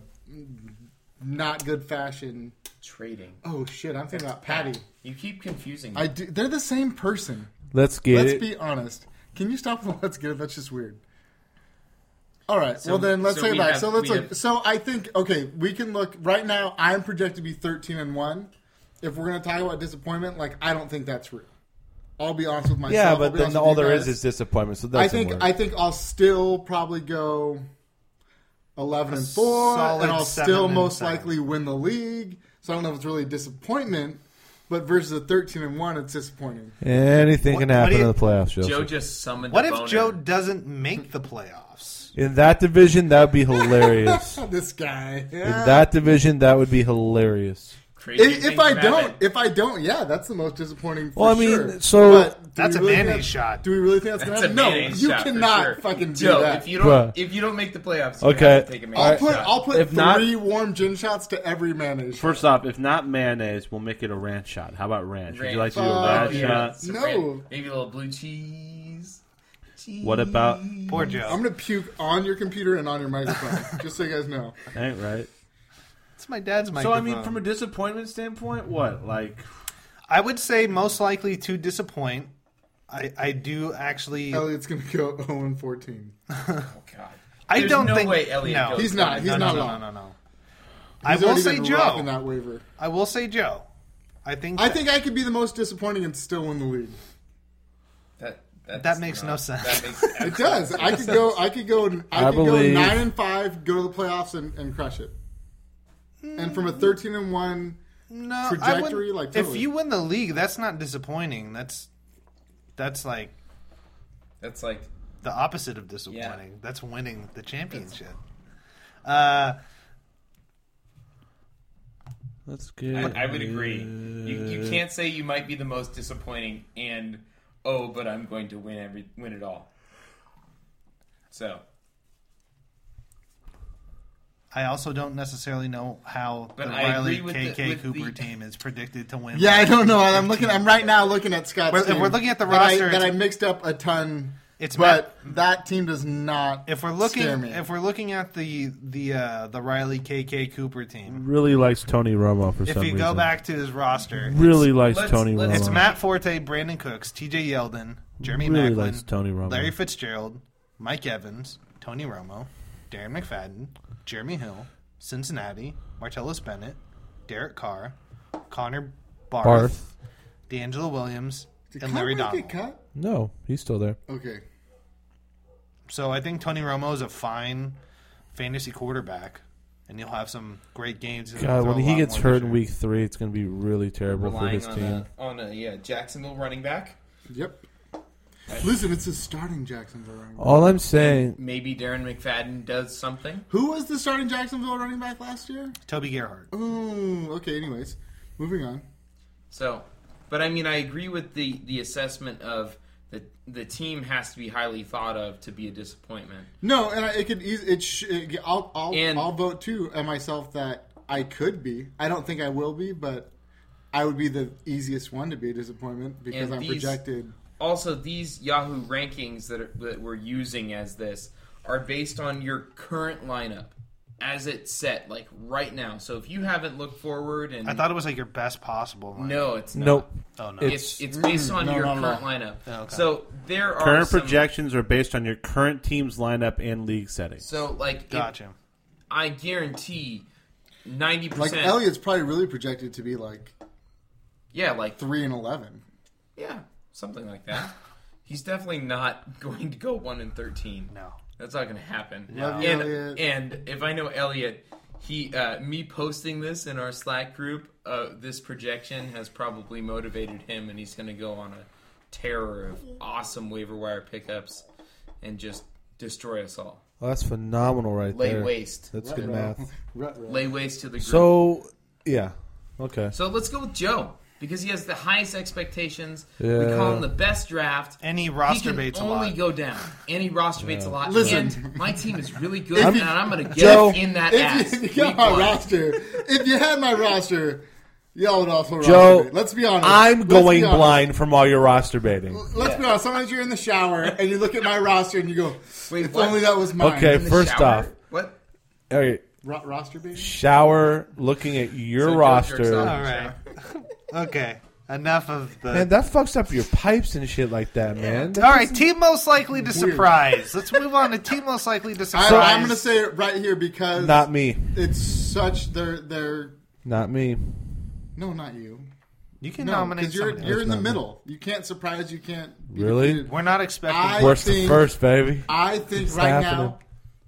not good fashion. Trading. Oh shit, I'm thinking about Patty. You keep confusing me. I do. They're the same person. Let's get Let's it. be honest. Can you stop with let's get it? That's just weird. All right. So- well, then let's so take it we back. have- So let's we look. have- So I think we can look right now. I'm projected to be 13-1. If we're going to talk about disappointment, like I don't think that's real. I'll be honest with myself. Yeah, I'll but be then honest with all you there guys. is disappointment. So I that's think I'll still probably go 11-4, solid and I'll still 7-7. most likely win the league. So I don't know if it's really disappointment, but versus a 13-1, it's disappointing. anything can What happen do you- in the playoffs. Joseph. Joe just summoned What a if boner. Joe doesn't make the playoffs? In that division, that would be hilarious. This guy. In that division, that would be hilarious. Crazy If things I have don't, happened. yeah, that's the most disappointing. For Well, I mean, sure. so- But do That's we a really mayonnaise think- shot. Do we really think that's That's going a to happen? No, mayonnaise you shot for cannot sure. fucking do Joe, that. if you Bruh. don't make the playoffs, you Okay. have to take a mayonnaise shot. I'll put If not- 3 warm gin shots to every mayonnaise. First off, if not mayonnaise, we'll make it a ranch shot. How about ranch? Would you like to do a Fuck ranch yeah. shot? Some No. maybe a little blue cheese. What about? Poor Joe. I'm going to puke on your computer and on your microphone, just so you guys know. Ain't right. It's my dad's So microphone. I mean, from a disappointment standpoint, what like? I would say most likely to disappoint. I do actually. Elliot's going to go 0-14. Oh God! I There's don't no think way Elliott no. goes He's not. He's no, not no, long. no. He's I will already say been Joe. rocking that waiver. I will say Joe. I think I think I could be the most disappointing and still win the league. That That makes no sense. That makes It does. I could go 9-5, go to the playoffs and crush it. And from a 13-1 No, trajectory, like totally. if you win the league, that's not disappointing. That's like That's like the opposite of disappointing. Yeah. That's winning the championship. That's good. I would agree. You can't say you might be the most disappointing and but I'm going to win it all. So I also don't necessarily know how But the I Riley agree with KK with Cooper team is predicted to win. Yeah, I don't know. I'm right now looking at Scott's If team we're looking at the that roster, that I mixed up a ton. It's but that team does not. If we're scare me. looking at the Riley KK Cooper team, Really likes Tony Romo for if some you reason. go back to his roster, Really likes Tony Romo. it's Matt Forte, Brandon Cooks, T.J. Yeldon, Jeremy Really Macklin, likes Tony Romo. Larry Fitzgerald, Mike Evans, Tony Romo, Darren McFadden, Jeremy Hill, Cincinnati, Martellus Bennett, Derek Carr, Connor Barth, D'Angelo Williams, Did and Larry Conrad Donald. get cut? No, he's still there. Okay. So I think Tony Romo is a fine fantasy quarterback, and he'll have some great games. God, when he gets hurt in week 3, it's going to be really terrible for relying his team. on a Jacksonville running back. Yep. Listen, it's a starting Jacksonville running back. All I'm saying, Maybe Darren McFadden does something. Who was the starting Jacksonville running back last year? Toby Gerhardt. Ooh, okay, anyways. Moving on. So, but I mean, I agree with the assessment of the team has to be highly thought of to be a disappointment. No, and I'll vote too at myself that I could be. I don't think I will be, but I would be the easiest one to be a disappointment because And I'm these- projected. Also, these Yahoo rankings that we're using as this are based on your current lineup as it's set, like right now. So if you haven't looked forward and I thought it was like your best possible lineup. no, it's not. nope. Oh, no. It's based on your current lineup. Okay. So there are Current some, projections are based on your current team's lineup and league settings. So like, Gotcha. I guarantee 90%. Like Elliott's probably really projected to be like Yeah, like 3-11. yeah, something like that. He's definitely not going to go 1-13. No. That's not going to happen. Love you, Elliott. And if I know Elliott, me posting this in our Slack group, this projection has probably motivated him, and he's going to go on a terror of awesome waiver wire pickups and just destroy us all. Well, that's phenomenal right Lay there. waste. That's good math. Lay waste to the group. So, yeah. Okay. So let's go with Joe. Because he has the highest expectations. Yeah. We call him the best draft. And he roster baits a He lot. can only go down. And he roster baits a lot. Listen. And my team is really good, If you- and I'm going to get Joe, in that ass. If you got week my one. roster, if you had my roster, y'all would also Joe, roster bait. Let's be honest. I'm Let's going be honest. blind from all your roster baiting. Let's be honest. Sometimes you're in the shower and you look at my roster and you go, Wait, if what? only that was mine. Okay, In the first shower? off, What? all right, Roster bait? shower, looking at your So Joe roster. jerks off. All right. Okay. Enough of the. Man, that fucks up your pipes and shit like that, man. All right, team most likely to surprise. Let's move on to team most likely to surprise. I'm going to say it right here because Not me. it's such they're Not me. no, not you. You can No, nominate because you're somebody. in the not me. middle. You can't surprise. You can't. Be Really? defeated. We're not expecting. I Worst to think- first, baby. I think It's right happening. now,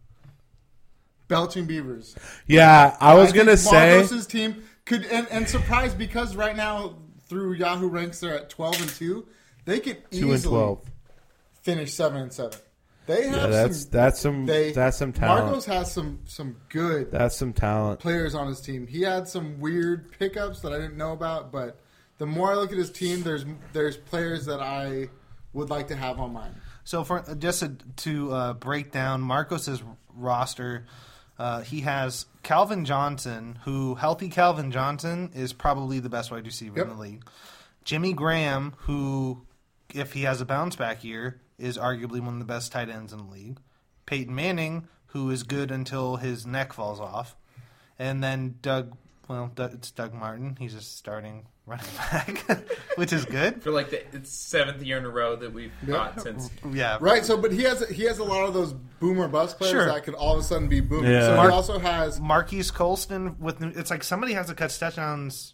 Belching Beavers. Yeah, I was think gonna say. Marcos's team could and surprise because right now through Yahoo ranks they're at 12-2. They could 2 and easily 12. finish 7-7. They Yeah, have that's some talent. Marcos has some good That's some talent. players on his team. He had some weird pickups that I didn't know about, but the more I look at his team, there's players that I would like to have on mine. So for just to break down Marcos's roster, he has Calvin Johnson, who healthy Calvin Johnson is probably the best wide receiver in the league. Jimmy Graham, who if he has a bounce back year, is arguably one of the best tight ends in the league. Peyton Manning, who is good until his neck falls off, and then it's Doug Martin. He's just starting running back, which is good. For like it's 7th year in a row that we've got since. Yeah, Right, so but he has a lot of those boomer bust players Sure. that could all of a sudden be booming. Yeah. So Mark- he also has Marquise Colston with it's like somebody has to cut touchdowns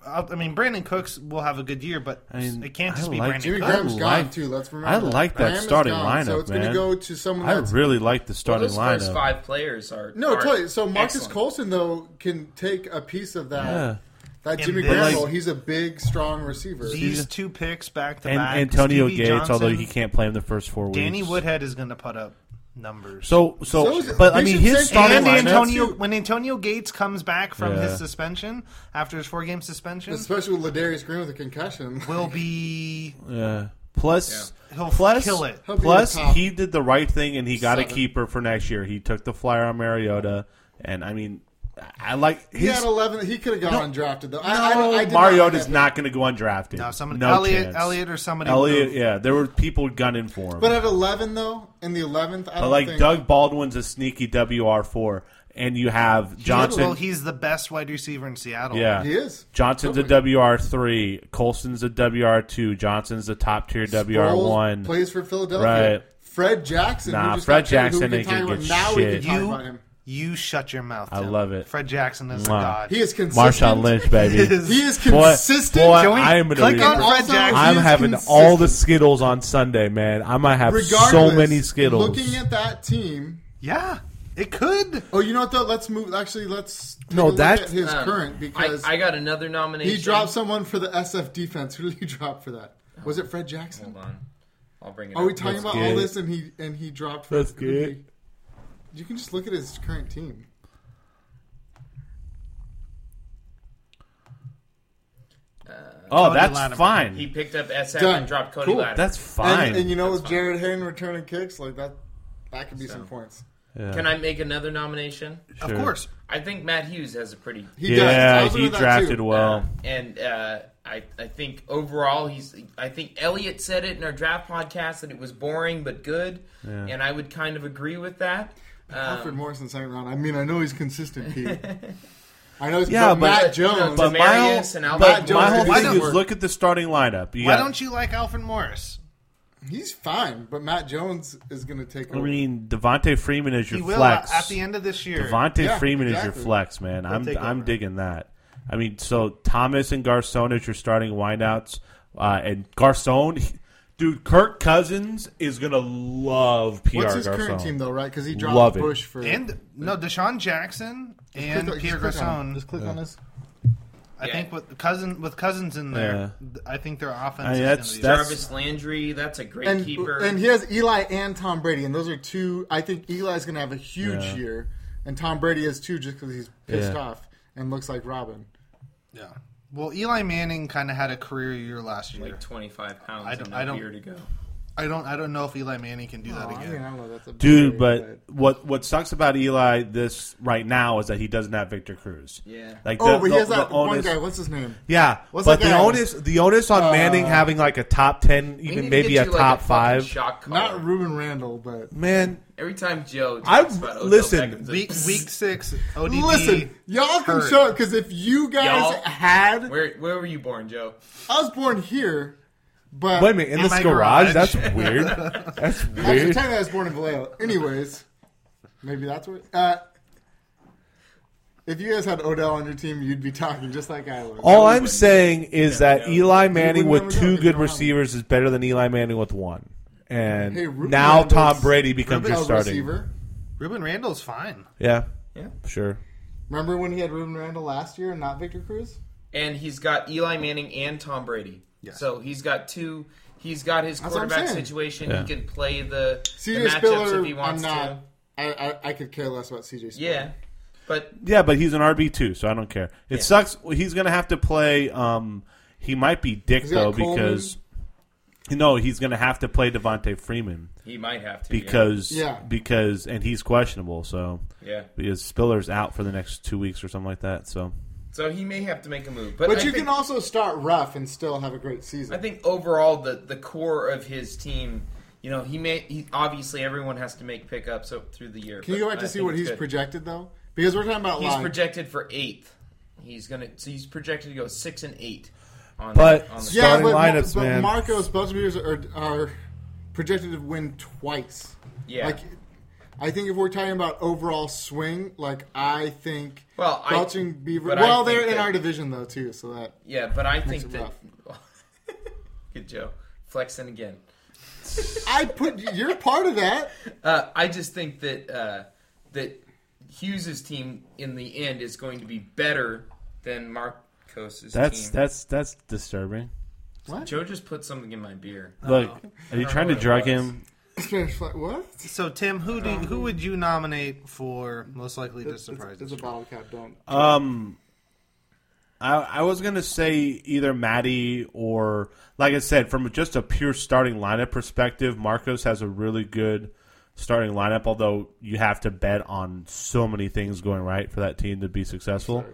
Brandon Cooks will have a good year, but it can't just be Brandon Jimmy Cooks. Graham's gone too. Let's remember. I like that Graham is starting gone, lineup, so it's man. going to go to someone. I That's, really like the starting those lineup. first 5 players are totally. So Marcus excellent. Colson though can take a piece of that. Yeah. That And Jimmy this- Graham role. He's a big, strong receiver. These 2 picks back to And back. Antonio Stevie Gates, Johnson, although he can't play him the first 4 weeks. Danny Woodhead is going to put up numbers. So but they I mean, should his say starting And lineup. when Antonio Gates comes back from Yeah. his suspension after his 4-game suspension, Especially with Ladarius Green with a concussion. will be Yeah. Plus, he'll plus, kill it. He'll be plus, the top he did the right thing, and he got a 7. keeper for next year. He took the flyer on Mariota, and I mean, I like He his. had 11. He could have gone undrafted though. No, I did Mariota's like that not going to go undrafted. No, somebody, no Elliott chance. or somebody. Elliott, will- yeah, there were people gunning for him. But at 11 though, in the 11th, I But don't like think Doug Baldwin's a sneaky WR4, and you have Johnson. Well, he's the best wide receiver in Seattle. Yeah, he is. Johnson's a WR3, Colson's a WR2, Johnson's a top tier WR1. Sproles plays for Philadelphia. Right. Fred Jackson. Nah, who just Fred got traded, Jackson who we ain't can gonna talk get about. Now we shit. can talk about him. You shut your mouth. I Tim. love it. Fred Jackson is a Mwah. god. He is consistent. Marshawn Lynch, baby. He is Boy, consistent. boy, Can we I am gonna click be- on Fred Also, Jackson? I'm he is having consistent. all the Skittles on Sunday, man. I might have Regardless, so many Skittles. Looking at that team. Yeah, it could. Oh, you know what though? Let's move. Actually, let's take No, a look that's- at his current because I got another nomination. he dropped someone for the SF defense. Who did he drop for that? Was it Fred Jackson? Hold on, I'll bring it. Are up. we talking about good. all this and he dropped for That's who did good. You can just look at his current team. Oh, Cody that's Latimer. fine. He picked up SF Done. and dropped Cody Cool. Latimer. That's fine. And you know, with Jared Hayne returning kicks, like that could be some points. Yeah. Can I make another nomination? Of Sure. cour's. I think Matt Hughes has a pretty. He does. I Yeah, was he looking at that, drafted too. well. And I think overall I think Elliott said it in our draft podcast that it was boring but good, Yeah. and I would kind of agree with that. Alfred Morrison second round. I mean, I know he's consistent, Pete. I know he's Yeah, but Matt you know, Jones. But Demarius and Alvin but Jones my whole did thing his is work. look at the starting lineup. You Why got- don't you like Alfred Morris? He's fine, but Matt Jones is going to take I over. mean, Devontae Freeman is your He will flex. at the end of this year. Devontae Yeah, Freeman is exactly. your flex, man. take I'm over. digging that. I mean, so Thomas and Garcon is your starting wideouts, and Garcon, dude, Kirk Cousins is gonna love PR What's his Garcon. current team, though, right? Because he Love dropped it. Bush for... And no, Deshaun Jackson and Just Pierre click on- Garcon. Just click on this. I think with Cousins in there, I think their offense. I mean, is that's- gonna be that's- Jarvis Landry, that's a great And, keeper. and he has Eli and Tom Brady, and those are two... I think Eli's going to have a huge year, and Tom Brady is too just because he's pissed Yeah. off and looks like Robin. Yeah. Well, Eli Manning kind of had a career year last year. like 25 pounds I don't- and I no don't- beer to go. I don't know if Eli Manning can do that I again. mean, I don't know. That's a Dude, big- but what sucks about Eli this right now is that he doesn't have Victor Cruz. Yeah. Like Oh, but he has that the one onus- guy. What's his name? Yeah, What's but that guy? the onus on Manning having like a top 10, We even need to maybe get a you, top like, fucking 5. Shock collar. Not Ruben Randall, but... Man, Every time Joe I talks about Odell listen. Beckham's Week 6, ODB. Listen, y'all can hurt. show it, because if you guys Y'all- had... Where were you born, Joe? I was born here, but... wait a minute, in this my garage? garage. That's weird. That's Actually, weird. technically I was born in Vallejo. Anyways, maybe that's where... if you guys had Odell on your team, you'd be talking just like I was. All I'm saying is that Eli Manning wouldn't with never know. 2 good receivers is better than Eli Manning with 1. And Hey, Ruben now Randall's- Tom Brady becomes your Ruben's starting. receiver. Ruben Randall's fine. Yeah, Yeah. sure. Remember when he had Ruben Randall last year and not Victor Cruz? And he's got Eli Manning and Tom Brady. So he's got two. He's got his That's what I'm quarterback saying. situation. Yeah. He can play the CJ matchups Spiller, if he wants I'm not. to. I could care less about CJ Spiller. Yeah, but Yeah, but he's an RB2, so I don't care. It sucks. He's going to have to play. He might be Dick, Is he got though, Coleman? because. No, he's going to have to play Devontae Freeman he might have to because Yeah. and he's questionable. So yeah. because Spiller's out for the next 2 weeks or something like that. So So he may have to make a move. But I you think, can also start rough and still have a great season. I think overall the core of his team. You know, he obviously everyone has to make pickups through the year. Can you go back to see what he's projected though? Because we're talking about He's line. projected for 8th. He's projected to go 6 and 8. But- on the Yeah, starting but, lineups, but man. Marco's Buccaneers are projected to win twice. yeah. Like I think if we're talking about overall swing, like I think Well, Belching Beaver. but I Well, think they're in that- our division though too, so that Yeah, but I think it that. rough. Good Joe, flexing again. I put you're part of that. I just think that that Hughes' team in the end is going to be better than Marcos' team. That's disturbing. Joe just put something in my beer. Look, are you trying to what it drug was. him? What? So Tim, who would you nominate for most likely to surprise It's us? a bottle cap. Don't. I was gonna say either Matty or, like I said, from just a pure starting lineup perspective, Marcos has a really good starting lineup. Although you have to bet on so many things going right for that team to be successful.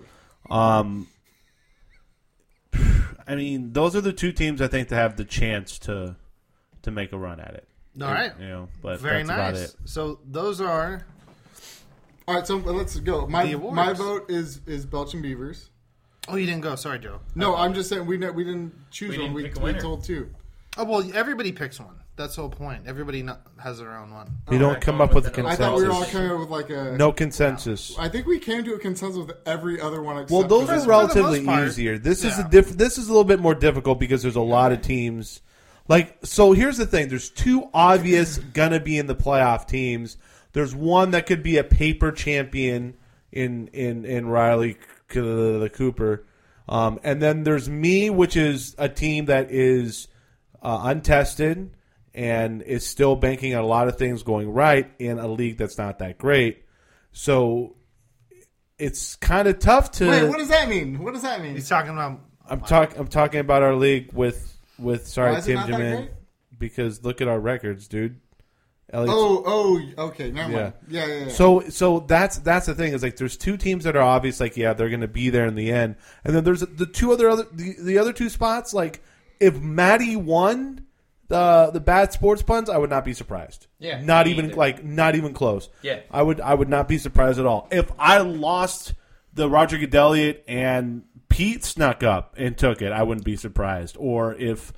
I mean, those are the two teams I think that have the chance to make a run at it. All right. You know, but Very that's about nice. it. So those are All right, so let's go. The My awards. vote is Belching Beavers. Oh, you didn't go. Sorry, Joe. No, I'm just saying we didn't choose We one. didn't pick a We winner. told two. Oh, well, everybody picks one. That's the whole point. Everybody has their own one. You don't Alright, come going up with a with it. I consensus. thought we were all coming up with like a. No consensus. I think we came to a consensus with every other one. Except Well, those for are this relatively most part, easier. This is yeah. this is a little bit more difficult because there's a lot of teams. Like, so here's the thing: there's two obvious gonna be in the playoff teams. There's one that could be a paper champion in Riley Cooper, and then there's me, which is a team that is untested and is still banking on a lot of things going right in a league that's not that great. So it's kind of tough to. Wait, what does that mean? What does that mean? He's talking about. I'm talking about our league with sorry Why is it Tim not that Jamin, great? because look at our records, dude. Elliot's- Okay, never mind. Yeah. So that's the thing is like there's two teams that are obvious, like they're going to be there in the end, and then there's the other two spots. Like if Maddie won the bad sports puns, I would not be surprised. Yeah, not me even either. not even close. Yeah. I would not be surprised at all if I lost the Roger Goodell and Pete snuck up and took it. I wouldn't be surprised. Or if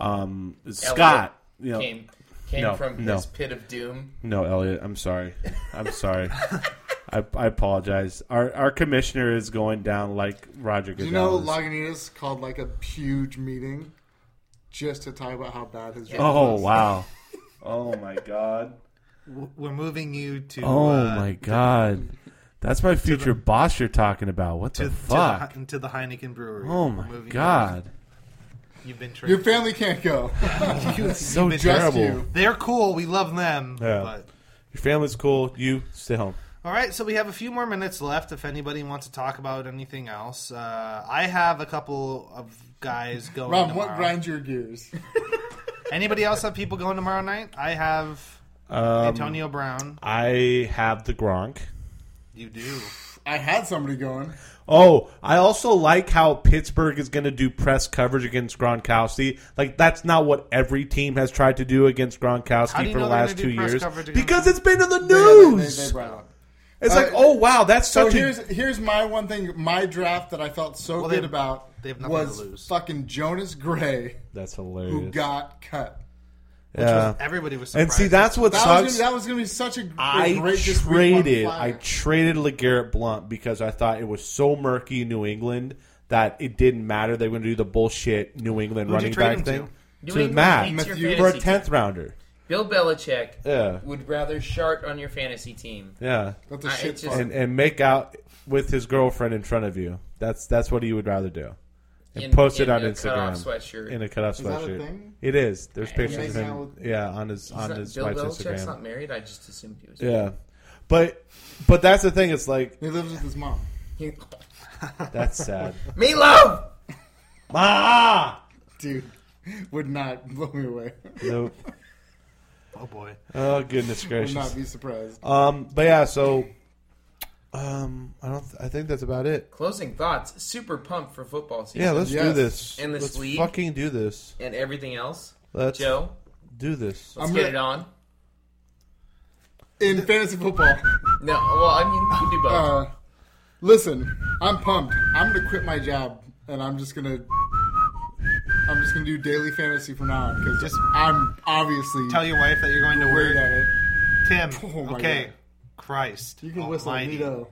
Scott came No, from no. his pit of doom. No, Elliot, I'm sorry. I'm sorry. I apologize. Our commissioner is going down like Roger Do Goodell. you know is. Lagunitas called like a huge meeting just to talk about how bad his job Oh was? wow! Oh my god! We're moving you to. Oh my god! That's my future boss you're talking about. What the fuck? To the Heineken Brewery. Oh We're my moving you. god! You've been Your tricked. family can't go. So been- Just terrible. you. They're cool. We love them. Yeah. But. Your family's cool. You stay home. All right, so we have a few more minutes left if anybody wants to talk about anything else. I have a couple of guys going Rob, tomorrow. what grinds your gears? Anybody else have people going tomorrow night? I have Antonio Brown. I have the Gronk. You do. I had somebody going. Oh, I also like how Pittsburgh is going to do press coverage against Gronkowski. Like, that's not what every team has tried to do against How do Gronkowski you for the know they're last gonna do 2 press years. coverage against Because it's been in the They news. brought it up. It's like, oh, wow, that's So such a... here's my one thing. My draft that I felt so Well, good they- about they have nothing was to lose. fucking Jonas Gray, That's who hilarious. got cut. Yeah. Everybody was surprised. And see, that's what sucks. That was gonna be such a I great just week one traded flyer. LeGarrette Blount because I thought it was so murky in New England that it didn't matter. They were going to do the bullshit New England Who'd you running trade back him to? thing. New To England Matt hates your Matthew- for a fantasy 10th team. rounder. Bill Belichick Yeah. would rather shart on your fantasy team. Yeah. That's a I- shit it's just- fun. And make out with his girlfriend in front of you. That's what he would rather do. And In- post it in on a Instagram cutoff sweatshirt. in a cutoff Is that a sweatshirt. thing? It is. There's pictures of making him. out with- Yeah, on his Bill wife's Belichick's Instagram. not married. I just assumed he was. Yeah, but that's the thing. It's like He lives with his mom. that's sad. Meatloaf! Ma. Dude, would not blow me away. Nope. Oh boy. Oh goodness Would gracious. not be surprised. But yeah. So, I think that's about it. Closing thoughts. Super pumped for football season. Yeah, let's do Yes. this. And this let's league? fucking do this. And everything else. Let's Joe, do this. let's I'm get re- it on. In fantasy football, No, well, I mean, you can do both. listen, I'm pumped. I'm gonna quit my job and I'm just gonna do daily fantasy from now on because I'm obviously Tell your wife that you're going to great work at it. Tim. Oh my Okay. God. Christ. You can whistle almighty. Nito.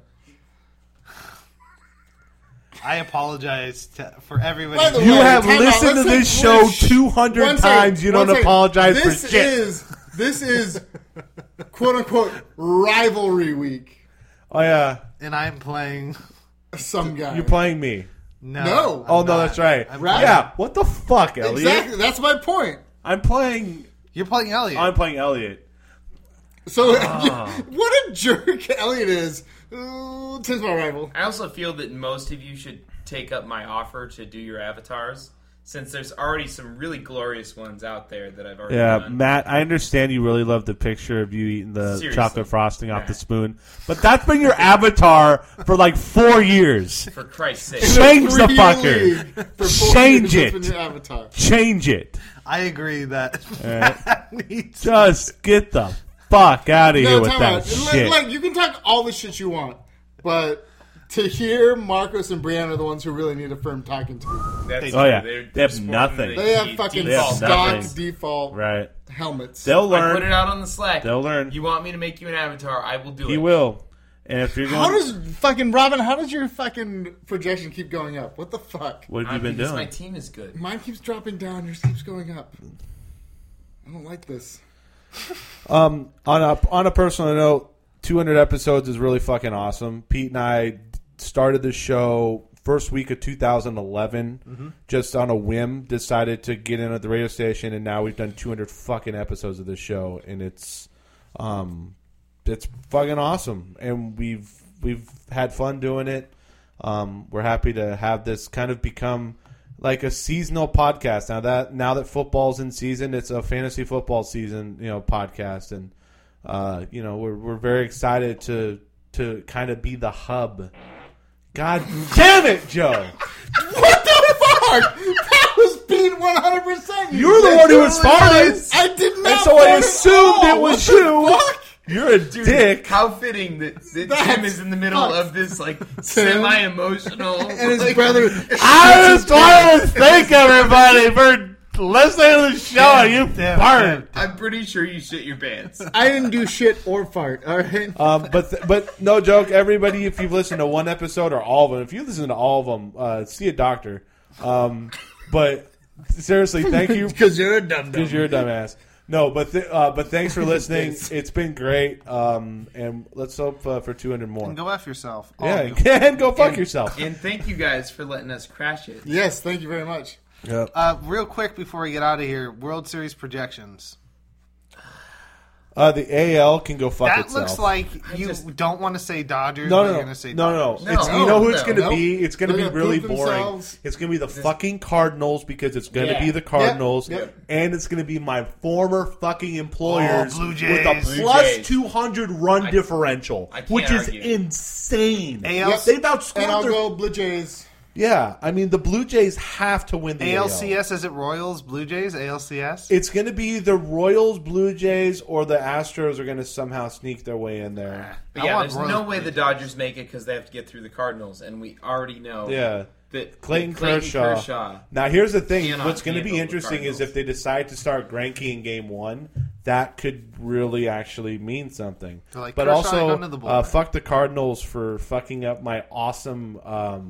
I apologize for everybody. By the You way, have time out. listened to Let's this say- show shh. 200 One second, times. You one don't second. apologize for This shit. This is quote unquote rivalry week. Oh, yeah. And I'm playing. Some guy. You're playing me. No. No. Oh, I'm no, not. that's right. I'm Right. Yeah, what the fuck, Elliot? Exactly. That's my point. I'm playing You're playing Elliot. I'm playing Elliot. So what a jerk Elliot is. Tim's my rival. I also feel that most of you should take up my offer to do your avatars, since there's already some really glorious ones out there that I've already Yeah, done. Matt, I understand you really love the picture of you eating the Seriously, chocolate frosting off the Matt. spoon, but that's been your avatar for like 4 years. For Christ's sake. Change the 3-year fucker. league for 4 Change years, it. that's been your avatar. Change it. I agree that right. needs Just get the fuck out of here No, with time that out. shit. Like, you can talk all the shit you want, but to hear Marcos and Brianna are the ones who really need a firm talking to. That's Oh, yeah. true. They have sporting nothing. They have the fucking default stock numbers. default Right. helmets. They'll I put it learn. out on the Slack. They'll learn. You want me to make you an avatar? I will do it. He will. And if you're How going, does fucking Robin? How does your fucking projection keep going up? What the fuck? what have you been Because my doing? team is good. Mine keeps dropping down. Yours keeps going up. I don't like this. On a personal note, 200 episodes is really fucking awesome. Pete and I started the show first week of 2011, just on a whim. Decided to get in at the radio station, and now we've done 200 fucking episodes of this show, and it's fucking awesome. And we've had fun doing it. We're happy to have this kind of become like a seasonal podcast. Now that football's in season, it's a fantasy football season, podcast, and we're very excited to kind of be the hub. God damn it, Joe! What the fuck? That was Pete 100%. You're the one who was farting. I did not. And so I fart at assumed all. it was What the you. fuck? You're a dick. How fitting that Tim is in the middle of this semi-emotional. And his brother. I just want to thank everybody for listening to the show. And you fart. I'm pretty sure you shit your pants. I didn't do shit or fart. All right. But no joke, everybody, if you've listened to one episode or all of them, if you listen to all of them, see a doctor. But seriously, thank you. Because you're a dumb. Because you're a dumbass. No, but thanks for listening. It's been great. And let's hope for 200 more. And go F yourself. All Yeah, of you. and go fuck yourself. And thank you guys for letting us crash it. Yes, thank you very much. Yep. Real quick before we get out of here, World Series projections. The AL can go fuck That itself. looks like you don't want to say Dodgers, No, but no, you're no, going to say no, Dodgers. no. It's, No, you know who it's no, going to nope. be? It's going to They're be gonna really poop boring. themselves. It's going to be the fucking Cardinals because it's going to be the Cardinals, Yep. and it's going to be my former fucking employers Blue with Jays. a Blue plus Jays. 200 run differential, I can't which is argue. insane. AL Yep. They've outscored And I'll their- go Blue Jays. Yeah, I mean the Blue Jays have to win the AL. ALCS, is it Royals, Blue Jays, ALCS? It's going to be the Royals, Blue Jays, or the Astros are going to somehow sneak their way in there. But I yeah, want there's Royals no way Blue the Dodgers make it because they have to get through the Cardinals, and we already know Yeah. that Clayton Kershaw. Kershaw. Now, here's the thing. cannot What's going to be handle the interesting is Cardinals. if they decide to start Greinke in Game 1, that could really actually mean something. So, like, but Kershaw also, going to the bullpen. fuck the Cardinals for fucking up my awesome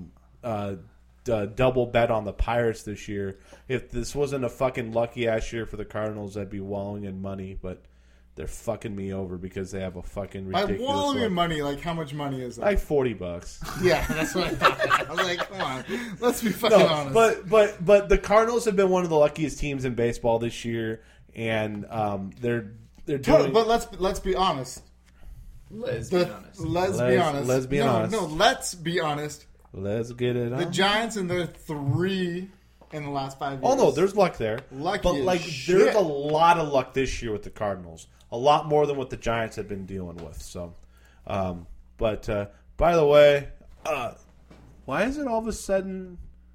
double bet on the Pirates this year. If this wasn't a fucking lucky-ass year for the Cardinals, I'd be wallowing in money, but they're fucking me over because they have a fucking By ridiculous wallowing in luck. money, like how much money is that? Like $40. Yeah, that's what I thought. I was like, come on, let's be fucking honest. But the Cardinals have been one of the luckiest teams in baseball this year, and they're doing. But let's be honest. Let's be honest. Let's be honest. let's be honest. No, let's be honest. Let's get it The on. Giants and their 3 in the last 5 years. Oh no, there's luck there. Lucky but as like shit. there's a lot of luck this year with the Cardinals. A lot more than what the Giants have been dealing with. So, but by the way, why is it all of a sudden?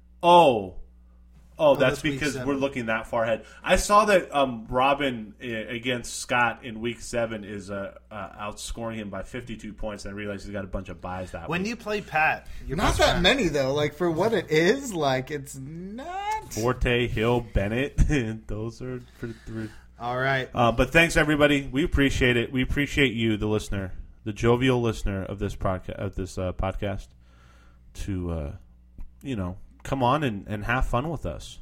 Oh, that's this week because 7. we're looking that far ahead. I saw that Robin against Scott in Week 7 is outscoring him by 52 points. And I realized he's got a bunch of buys that When week. you play Pat, your Not best that friend. many though. Like for what it is, like it's not. Forte, Hill, Bennett, those are pretty. All right. But thanks, everybody. We appreciate it. We appreciate you, the listener, the jovial listener of this podcast, to come on and have fun with us.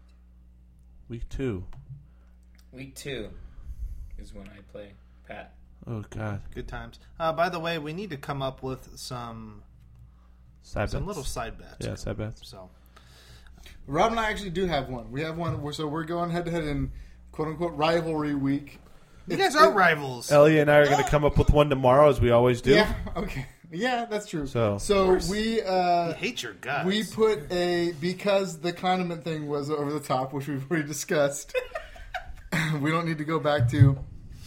Week 2. Week 2 is when I play Pat. Oh God, good times. By the way, we need to come up with some little side bets. Yeah, side bets. So, Rob and I actually do have one. We have one. So we're going head to head in quote unquote rivalry week. You guys are rivals. Elliot and I are going to come up with one tomorrow, as we always do. Yeah. Okay. Yeah, that's true. So we you hate your guts. We put because the condiment thing was over the top, which we've already discussed. We don't need to go back to.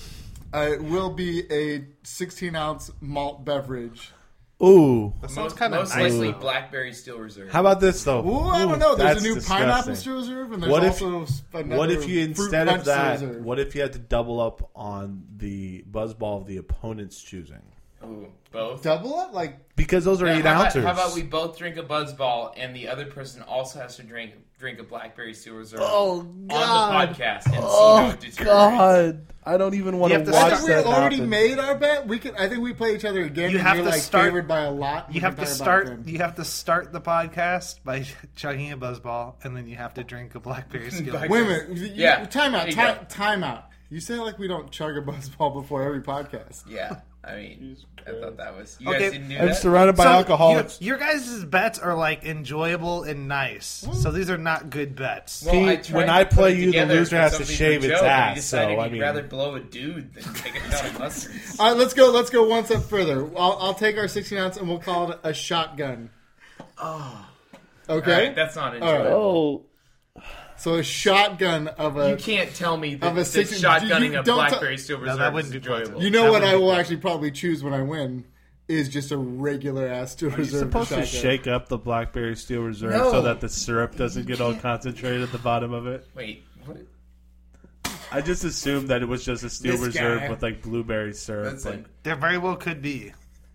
It will be a 16-ounce malt beverage. Ooh. That sounds kind of most likely Blackberry Steel Reserve. How about this, though? Ooh, I don't know. There's a new disgusting. Pineapple Steel Reserve, and there's also another what if you, fruit instead punch of that, Steel Reserve. what if you had to double up on the Buzzball of the opponent's choosing? Ooh, both? Double up? Like, because those are 8 ounces. How about we both drink a Buzzball and the other person also has to drink a Blackberry Steel Reserve God. on the podcast and see how it deteriorates. God. I don't even want to watch we that already happen. made our bet. I think we play each other again. You and have you're to like start- favored by a lot. You have to start. You have to start the podcast by chugging a Buzzball, and then you have to drink a Blackberry Steel. Wait a minute. Yeah. Time out. There you go. Time out. You say it like we don't chug a Buzzball before every podcast. Yeah, I mean, I thought that was... You Okay. guys didn't do I'm that? surrounded by alcoholics. Your guys' bets are like enjoyable and nice, so these are not good bets. Well, I Pete, tried when to I put play it you, the together loser for has to something shave for its Joe, and ass, he decided so, I he'd mean- rather blow a dude than take a shot of mustard. All right, let's go. Let's go one step further. I'll take our 16 ounce and we'll call it a shotgun. Oh. Okay. All right, that's not All right. enjoyable. So a shotgun of a. You can't tell me that, of a that 16 shotgunning you a don't Blackberry Steel Reserve that wouldn't is be fun. enjoyable. You know That what would I be will fun. actually probably choose when I win is just a regular ass Steel Are you Reserve. supposed to shotgun. shake up the Blackberry Steel Reserve No. so that the syrup doesn't get all concentrated at the bottom of it? Wait, what? I just assumed that it was just a Steel This Reserve guy. with like blueberry syrup. That's Like, There very well could be.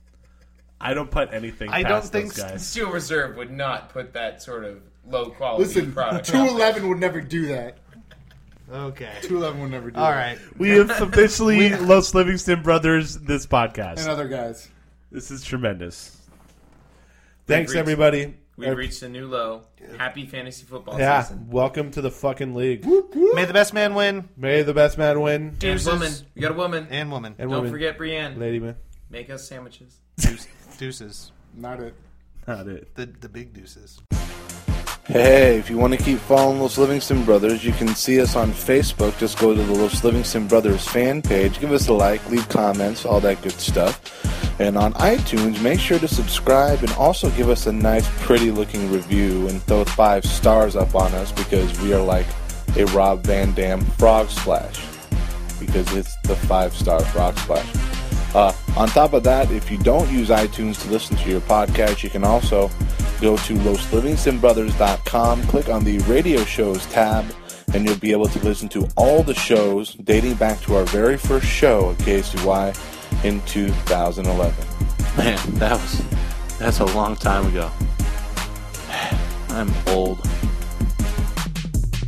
I don't put anything I past don't those think guys. Steel Reserve would not put that sort of low quality Listen, product. out there. 211 would never do that. Okay. 211 would never do All that. right. We have officially Los Livingston Brothers this podcast. And other guys. This is tremendous. Thanks, reached- everybody. We've reached a new low. Happy fantasy football Yeah, season. welcome to the fucking league. May the best man win. May the best man win. And Deuces. woman. We got a woman. And woman. And Don't women. forget Brienne. Lady man. Make us sandwiches. Deuces. Not it. Not it. The big deuces. Hey, if you want to keep following Los Livingston Brothers, you can see us on Facebook. Just go to the Los Livingston Brothers fan page. Give us a like, leave comments, all that good stuff. And on iTunes, make sure to subscribe and also give us a nice, pretty-looking review and throw 5 stars up on us because we are like a Rob Van Dam frog splash because it's the 5-star frog splash. On top of that, if you don't use iTunes to listen to your podcast, you can also go to LosLivingstonBrothers.com, click on the radio shows tab, and you'll be able to listen to all the shows dating back to our very first show at KSUY in 2011. Man, that's a long time ago. I'm old.